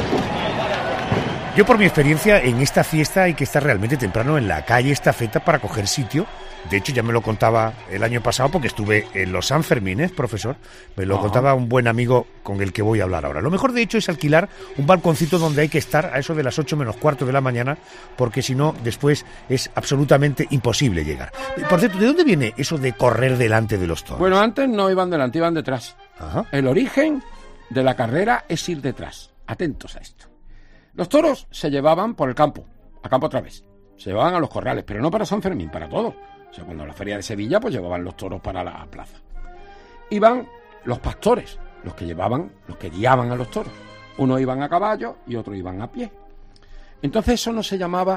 Yo, por mi experiencia, en esta fiesta hay que estar realmente temprano en la calle Estafeta para coger sitio. De hecho, ya me lo contaba el año pasado porque estuve en los Sanfermines, profesor. Me lo contaba un buen amigo con el que voy a hablar ahora. Lo mejor, de hecho, es alquilar un balconcito donde hay que estar a eso de las 8 menos cuarto de la mañana, porque si no, después es absolutamente imposible llegar. Por cierto, ¿de dónde viene eso de correr delante de los toros? Bueno, antes no iban delante, iban detrás. Ajá. El origen de la carrera es ir detrás. Atentos a esto. Los toros se llevaban por el campo, a campo otra vez. Se llevaban a los corrales, pero no para San Fermín, para todo. O sea, cuando la feria de Sevilla, pues llevaban los toros para la plaza. Iban los pastores, los que guiaban a los toros. Unos iban a caballo y otros iban a pie. Entonces eso no se llamaba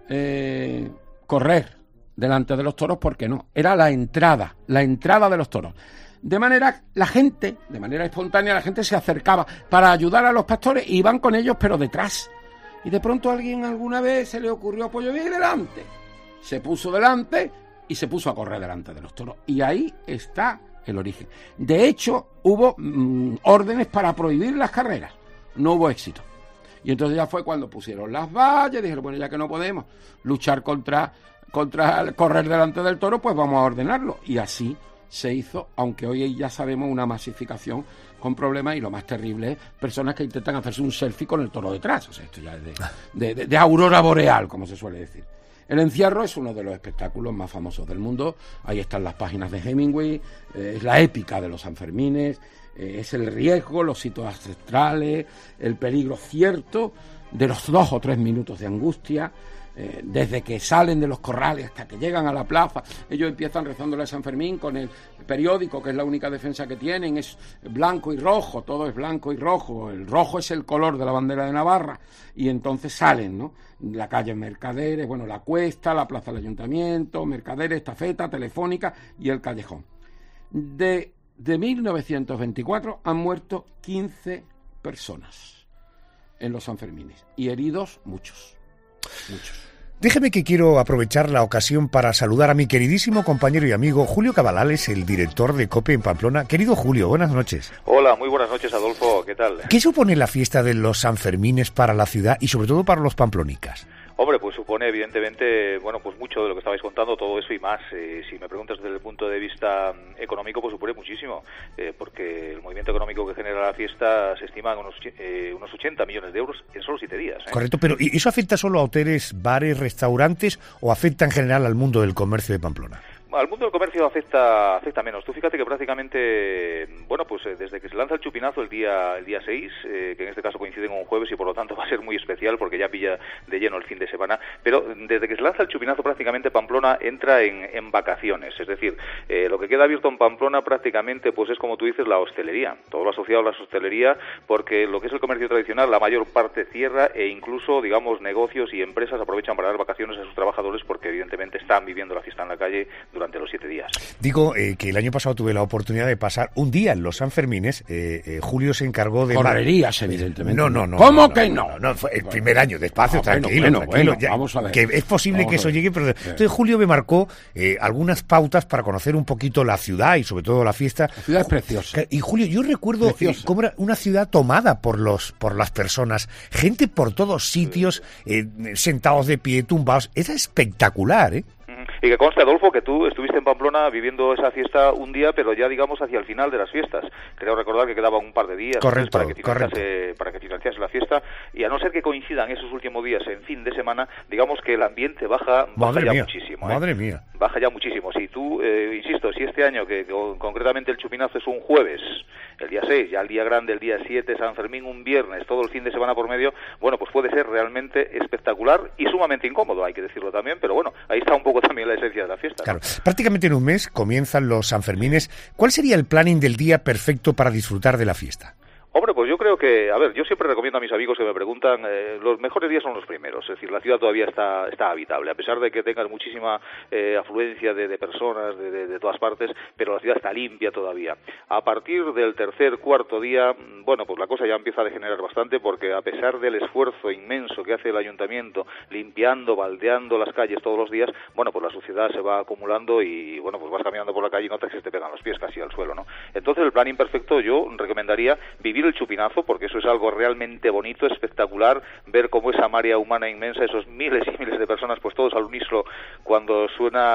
correr delante de los toros, porque no, era la entrada de los toros. De manera, la gente, de manera espontánea, la gente se acercaba para ayudar a los pastores y iban con ellos, pero detrás. Y de pronto a alguien alguna vez se le ocurrió, pues yo voy delante. Se puso delante y se puso a correr delante de los toros. Y ahí está el origen. De hecho, hubo órdenes para prohibir las carreras. No hubo éxito. Y entonces ya fue cuando pusieron las vallas, dijeron, bueno, ya que no podemos luchar contra correr delante del toro, pues vamos a ordenarlo. Y así se hizo, aunque hoy ya sabemos una masificación con problemas, y lo más terrible es personas que intentan hacerse un selfie con el toro detrás. O sea, esto ya es de aurora boreal, como se suele decir. El encierro es uno de los espectáculos más famosos del mundo. Ahí están las páginas de Hemingway, es la épica de los Sanfermines, es el riesgo, los hitos ancestrales, el peligro cierto de los 2 o 3 minutos de angustia. Desde que salen de los corrales hasta que llegan a la plaza, ellos empiezan rezándole a San Fermín con el periódico, que es la única defensa que tienen, es blanco y rojo, todo es blanco y rojo, el rojo es el color de la bandera de Navarra, y entonces salen, ¿no? La calle Mercaderes, bueno, la Cuesta, la plaza del Ayuntamiento, Mercaderes, Estafeta, Telefónica y el Callejón. De 1924 han muerto 15 personas en los Sanfermines, y heridos muchos. Déjeme que quiero aprovechar la ocasión para saludar a mi queridísimo compañero y amigo Julio Cabalales, el director de COPE en Pamplona. Querido Julio, buenas noches. Hola, muy buenas noches, Adolfo, ¿qué tal? ¿Qué supone la fiesta de los Sanfermines para la ciudad y sobre todo para los pamplonicas? Hombre, pues supone evidentemente, bueno, pues mucho de lo que estabais contando, todo eso y más. Si me preguntas desde el punto de vista económico, pues supone muchísimo, porque el movimiento económico que genera la fiesta se estima en unos 80 millones de euros en solo 7 días. Correcto, pero ¿y eso afecta solo a hoteles, bares, restaurantes o afecta en general al mundo del comercio de Pamplona? Al mundo del comercio afecta menos. Tú fíjate que prácticamente, bueno, pues desde que se lanza el chupinazo el día 6, que en este caso coincide con un jueves y por lo tanto va a ser muy especial porque ya pilla de lleno el fin de semana, pero desde que se lanza el chupinazo prácticamente Pamplona entra en vacaciones, es decir, lo que queda abierto en Pamplona prácticamente pues es como tú dices la hostelería, todo lo asociado a la hostelería, porque lo que es el comercio tradicional la mayor parte cierra e incluso, digamos, negocios y empresas aprovechan para dar vacaciones a sus trabajadores porque evidentemente están viviendo la fiesta en la calle durante los 7 días. Digo que el año pasado tuve la oportunidad de pasar un día en los Sanfermines. Julio se encargó de... Correrías, evidentemente. No. ¿Cómo que no? No, fue el primer año, despacio, tranquilo. Ya, vamos a ver. Que es posible que eso llegue, pero entonces Julio me marcó algunas pautas para conocer un poquito la ciudad y sobre todo la fiesta. La ciudad es preciosa. Y Julio, yo recuerdo cómo era una ciudad tomada por las personas, gente por todos sitios, sentados de pie, tumbados. Era espectacular, ¿eh? Y que conste, Adolfo, que tú estuviste en Pamplona viviendo esa fiesta un día, pero ya digamos hacia el final de las fiestas. Creo recordar que quedaban un par de días para que financiase la fiesta, y a no ser que coincidan esos últimos días en fin de semana, digamos que el ambiente baja ya muchísimo. Madre mía. Baja ya muchísimo. Si tú, insisto, si este año, que concretamente el chupinazo es un jueves, el día 6, ya el día grande, el día 7, San Fermín un viernes, todo el fin de semana por medio, bueno, pues puede ser realmente espectacular y sumamente incómodo, hay que decirlo también, pero bueno, ahí está un poco también la esencia de la fiesta. Claro, prácticamente en un mes comienzan los Sanfermines. ¿Cuál sería el planning del día perfecto para disfrutar de la fiesta? Hombre, pues yo creo que, a ver, yo siempre recomiendo a mis amigos que me preguntan, los mejores días son los primeros, es decir, la ciudad todavía está habitable, a pesar de que tengas muchísima afluencia de personas de todas partes, pero la ciudad está limpia todavía. A partir del tercer, cuarto día, bueno, pues la cosa ya empieza a degenerar bastante, porque a pesar del esfuerzo inmenso que hace el ayuntamiento limpiando, baldeando las calles todos los días, bueno, pues la suciedad se va acumulando y, bueno, pues vas caminando por la calle y notas que se te pegan los pies casi al suelo, ¿no? Entonces el plan imperfecto yo recomendaría vivir el chupinazo, porque eso es algo realmente bonito, espectacular, ver cómo esa marea humana inmensa, esos miles y miles de personas, pues todos al unísono, cuando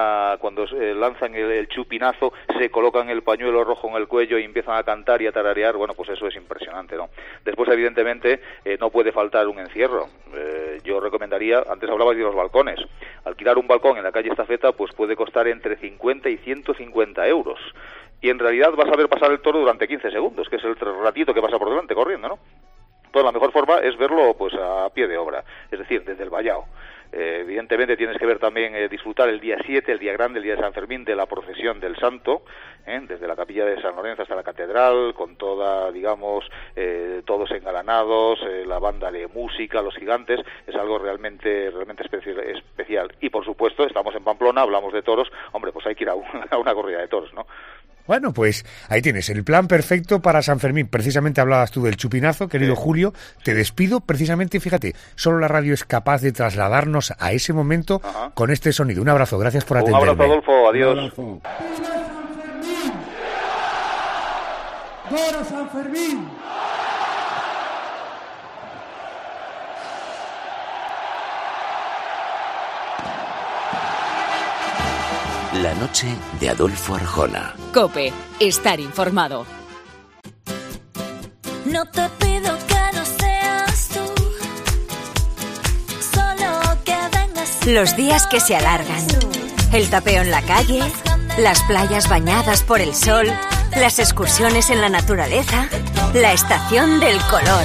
lanzan el chupinazo, se colocan el pañuelo rojo en el cuello y empiezan a cantar y a tararear, bueno, pues eso es impresionante, ¿no? Después, evidentemente, no puede faltar un encierro. Yo recomendaría, antes hablabas de los balcones, alquilar un balcón en la calle Estafeta, pues puede costar entre 50 y 150 euros. Y en realidad vas a ver pasar el toro durante 15 segundos, que es el ratito que pasa por delante corriendo, ¿no? Entonces la mejor forma es verlo pues a pie de obra, es decir, desde el vallado. Evidentemente tienes que ver también, disfrutar el día 7, el día grande, el día de San Fermín, de la procesión del Santo, desde la capilla de San Lorenzo hasta la catedral, con toda, digamos, todos engalanados, la banda de música, los gigantes, es algo realmente especial. Y por supuesto, estamos en Pamplona, hablamos de toros, hombre, pues hay que ir a una corrida de toros, ¿no? Bueno, pues ahí tienes el plan perfecto para San Fermín. Precisamente hablabas tú del chupinazo, querido Julio. Te despido. Precisamente, fíjate, solo la radio es capaz de trasladarnos a ese momento con este sonido. Un abrazo, gracias por atenderme. Un abrazo, Adolfo, adiós. ¡Dora San Fermín! La noche de Adolfo Arjona. COPE, estar informado. No te pido que no seas tú, solo que vengas. Los días que se alargan, el tapeo en la calle, las playas bañadas por el sol, las excursiones en la naturaleza, la estación del color.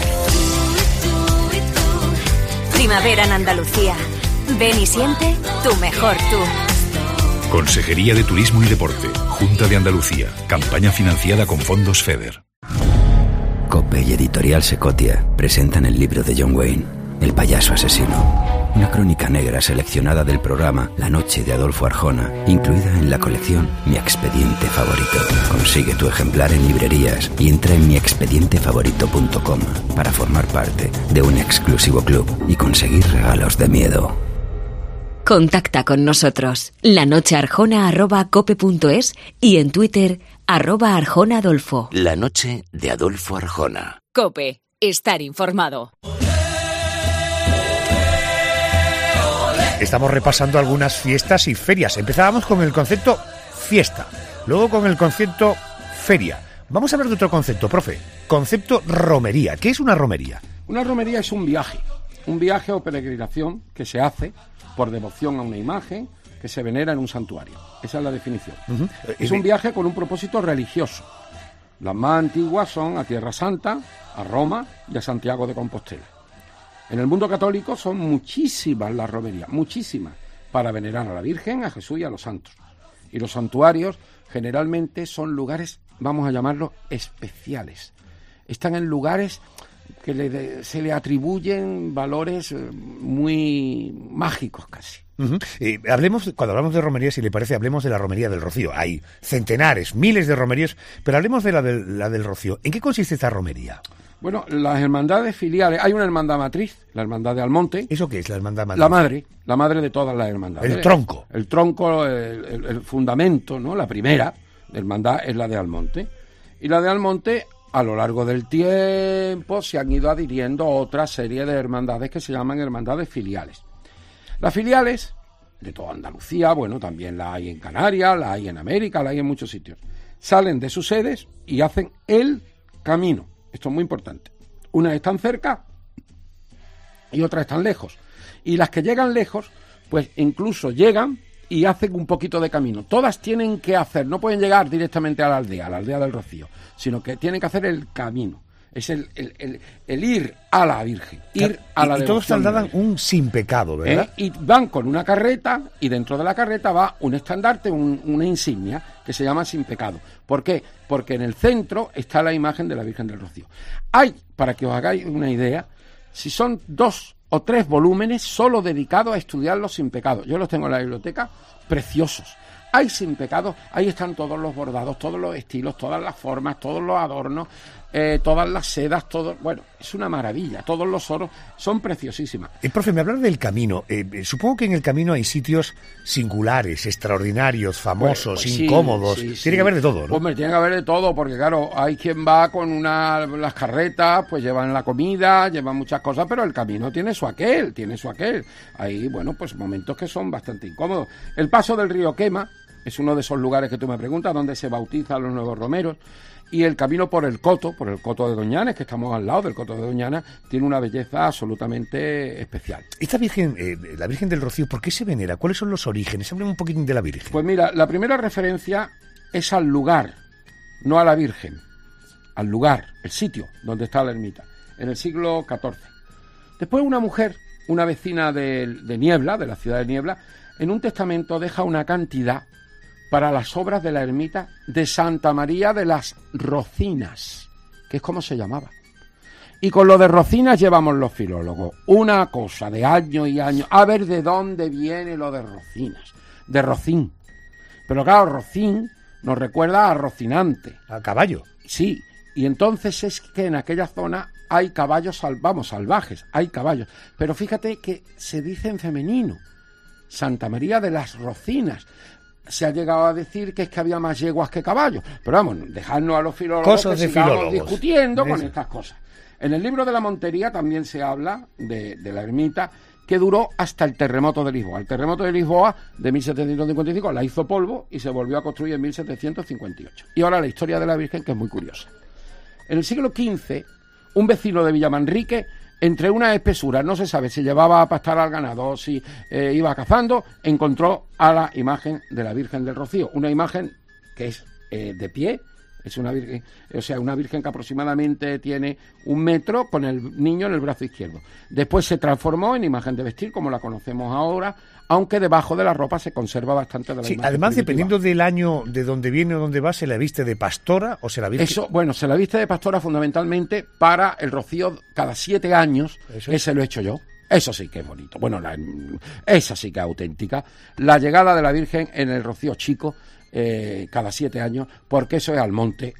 Primavera en Andalucía. Ven y siente tu mejor tú. Consejería de Turismo y Deporte, Junta de Andalucía, campaña financiada con fondos FEDER. COPE y Editorial Secotia presentan el libro de John Wayne, El payaso asesino. Una crónica negra seleccionada del programa La noche de Adolfo Arjona, incluida en la colección Mi expediente favorito. Consigue tu ejemplar en librerías y entra en miexpedientefavorito.com para formar parte de un exclusivo club y conseguir regalos de miedo. Contacta con nosotros. lanochearjona@cope.es y en Twitter @ArjonaAdolfo. La noche de Adolfo Arjona. COPE, estar informado. Estamos repasando algunas fiestas y ferias. Empezábamos con el concepto fiesta, luego con el concepto feria. Vamos a hablar de otro concepto, profe. Concepto romería. ¿Qué es una romería? Una romería es un viaje o peregrinación que se hace por devoción a una imagen que se venera en un santuario. Esa es la definición. Es un viaje con un propósito religioso. Las más antiguas son a Tierra Santa, a Roma y a Santiago de Compostela. En el mundo católico son muchísimas las romerías, muchísimas, para venerar a la Virgen, a Jesús y a los santos. Y los santuarios generalmente son lugares, vamos a llamarlos, especiales. Están en lugares que se le atribuyen valores muy mágicos casi. Cuando hablamos de romerías, si le parece, hablemos de la romería del Rocío. Hay centenares, miles de romerías, pero hablemos de la del Rocío. ¿En qué consiste esta romería? Bueno, las hermandades filiales, hay una hermandad matriz, la hermandad de Almonte. ¿Eso qué es la hermandad matriz? La madre de todas las hermandades. El tronco. El tronco, el fundamento, ¿no? La primera hermandad es la de Almonte. Y la de Almonte, a lo largo del tiempo, se han ido adhiriendo otra serie de hermandades que se llaman hermandades filiales. Las filiales de toda Andalucía, bueno, también la hay en Canarias, la hay en América, la hay en muchos sitios. Salen de sus sedes y hacen el camino. Esto es muy importante. Unas están cerca y otras están lejos. Y las que llegan lejos, pues incluso llegan y hacen un poquito de camino. Todas tienen que hacer, no pueden llegar directamente a la aldea del Rocío, sino que tienen que hacer el camino. Es el ir a la Virgen, ir a la devoción. Y todos trasladan un sin pecado, ¿verdad? Y van con una carreta, y dentro de la carreta va un estandarte, una insignia, que se llama sin pecado. ¿Por qué? Porque en el centro está la imagen de la Virgen del Rocío. Hay, para que os hagáis una idea, si son 2 o 3 volúmenes solo dedicados a estudiarlos sin pecado. Yo los tengo en la biblioteca, preciosos. Hay sin pecado, ahí están todos los bordados, todos los estilos, todas las formas, todos los adornos, todas las sedas, todo. Bueno, es una maravilla, todos los oros son preciosísimas. Profe, me hablas del camino. Supongo que en el camino hay sitios singulares, extraordinarios, famosos, incómodos. Tiene que haber de todo, ¿no? Pues hombre, tiene que haber de todo, porque claro, hay quien va con las carretas, pues llevan la comida, llevan muchas cosas, pero el camino tiene su aquel. Hay, bueno, pues momentos que son bastante incómodos. El paso del río Quema es uno de esos lugares que tú me preguntas, donde se bautizan los nuevos romeros. Y el camino por el coto de Doñanes, que estamos al lado del coto de Doñana, tiene una belleza absolutamente especial. Esta Virgen, la Virgen del Rocío, ¿por qué se venera? ¿Cuáles son los orígenes? Háblame un poquitín de la Virgen. Pues mira, la primera referencia es al lugar, no a la Virgen, al lugar, el sitio donde está la ermita, en el siglo XIV. Después una mujer, una vecina de Niebla, de la ciudad de Niebla, en un testamento deja una cantidad para las obras de la ermita de Santa María de las Rocinas, que es como se llamaba. Y con lo de Rocinas llevamos los filólogos una cosa de años y años, a ver de dónde viene lo de Rocinas, de Rocín. Pero claro, Rocín nos recuerda a Rocinante. A caballo. Sí, y entonces es que en aquella zona hay caballos, salvajes, hay caballos. Pero fíjate que se dice en femenino, Santa María de las Rocinas. Se ha llegado a decir que es que había más yeguas que caballos, pero vamos, dejadnos a los filólogos que sigamos discutiendo con estas cosas. En el libro de la Montería también se habla de la ermita, que duró hasta el terremoto de Lisboa. El terremoto de Lisboa de 1755 la hizo polvo y se volvió a construir en 1758. Y ahora la historia de la Virgen, que es muy curiosa. En el siglo XV, un vecino de Villamanrique, entre una espesura, no se sabe si llevaba a pastar al ganado o si iba cazando, encontró a la imagen de la Virgen del Rocío. Una imagen que es de pie, es una virgen, una virgen que aproximadamente tiene 1 metro con el niño en el brazo izquierdo. Después se transformó en imagen de vestir, como la conocemos ahora, aunque debajo de la ropa se conserva bastante de la imagen. Además, primitiva. Dependiendo del año de donde viene o donde va, ¿se la viste de pastora o se la viste? Se la viste de pastora fundamentalmente para el Rocío cada 7 años. Ese lo he hecho yo. Eso sí que es bonito. Bueno, esa sí que es auténtica. La llegada de la Virgen en el Rocío Chico, cada 7 años, porque eso es al monte,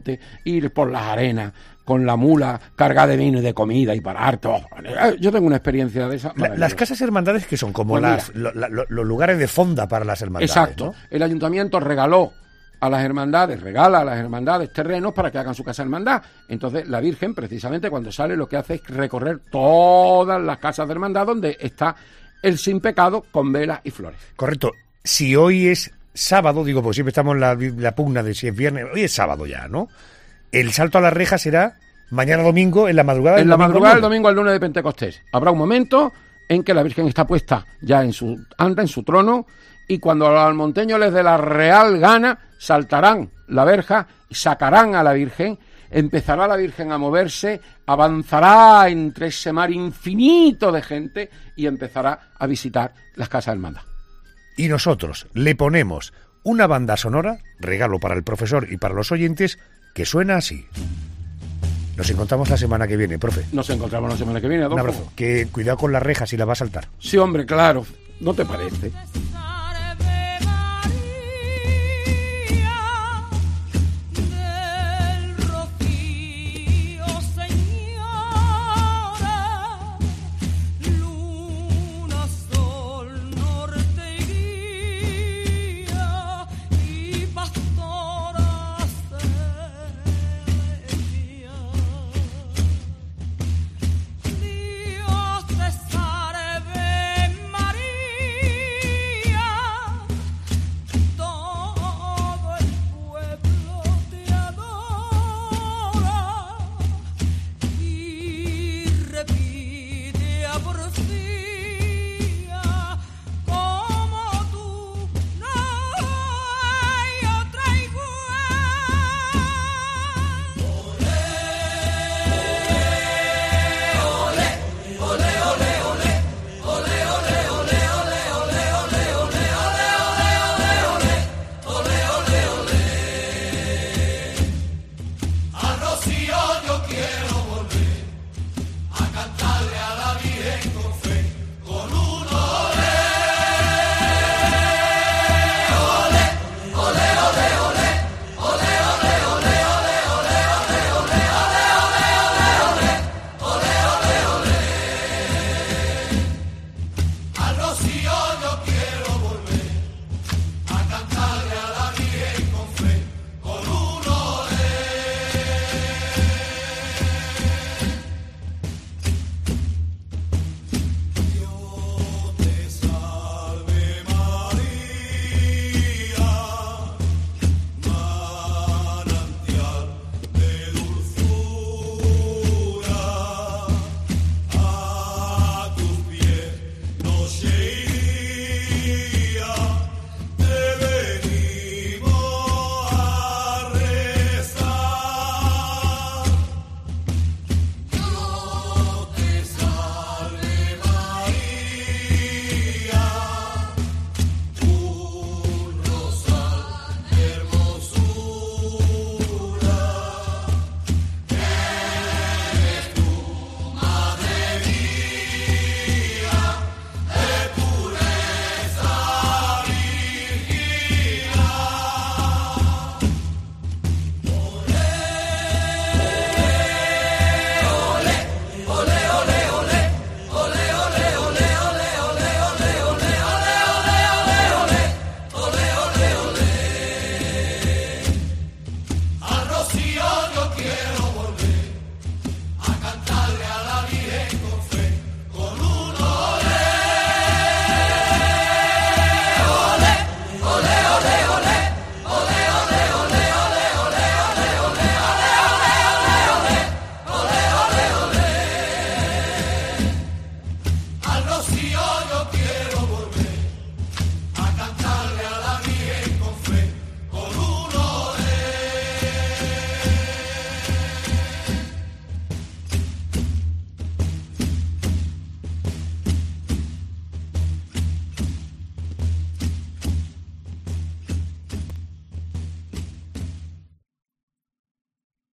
ir por las arenas, con la mula cargada de vino y de comida y parar todo. Yo tengo una experiencia de esa. Las casas hermandades, que son como pues los lugares de fonda para las hermandades. Exacto. ¿No? El ayuntamiento regala a las hermandades terrenos para que hagan su casa hermandad. Entonces la Virgen, precisamente cuando sale, lo que hace es recorrer todas las casas de hermandad donde está el sin pecado con velas y flores. Correcto. Si hoy es sábado, digo, porque siempre estamos en la pugna de si es viernes, hoy es sábado ya, ¿no? El salto a la reja será mañana domingo, en la madrugada del domingo. En la madrugada del domingo al lunes de Pentecostés. Habrá un momento en que la Virgen está puesta ya anda en su trono, y cuando a los almonteños les dé la real gana, saltarán la verja y sacarán a la Virgen. Empezará la Virgen a moverse, avanzará entre ese mar infinito de gente y empezará a visitar las casas hermandad. Y nosotros le ponemos una banda sonora, regalo para el profesor y para los oyentes, que suena así. Nos encontramos la semana que viene, profe. Nos encontramos la semana que viene, Adolfo. Un abrazo. Que cuidado con las rejas si la va a saltar. Sí, hombre, claro. ¿No te parece?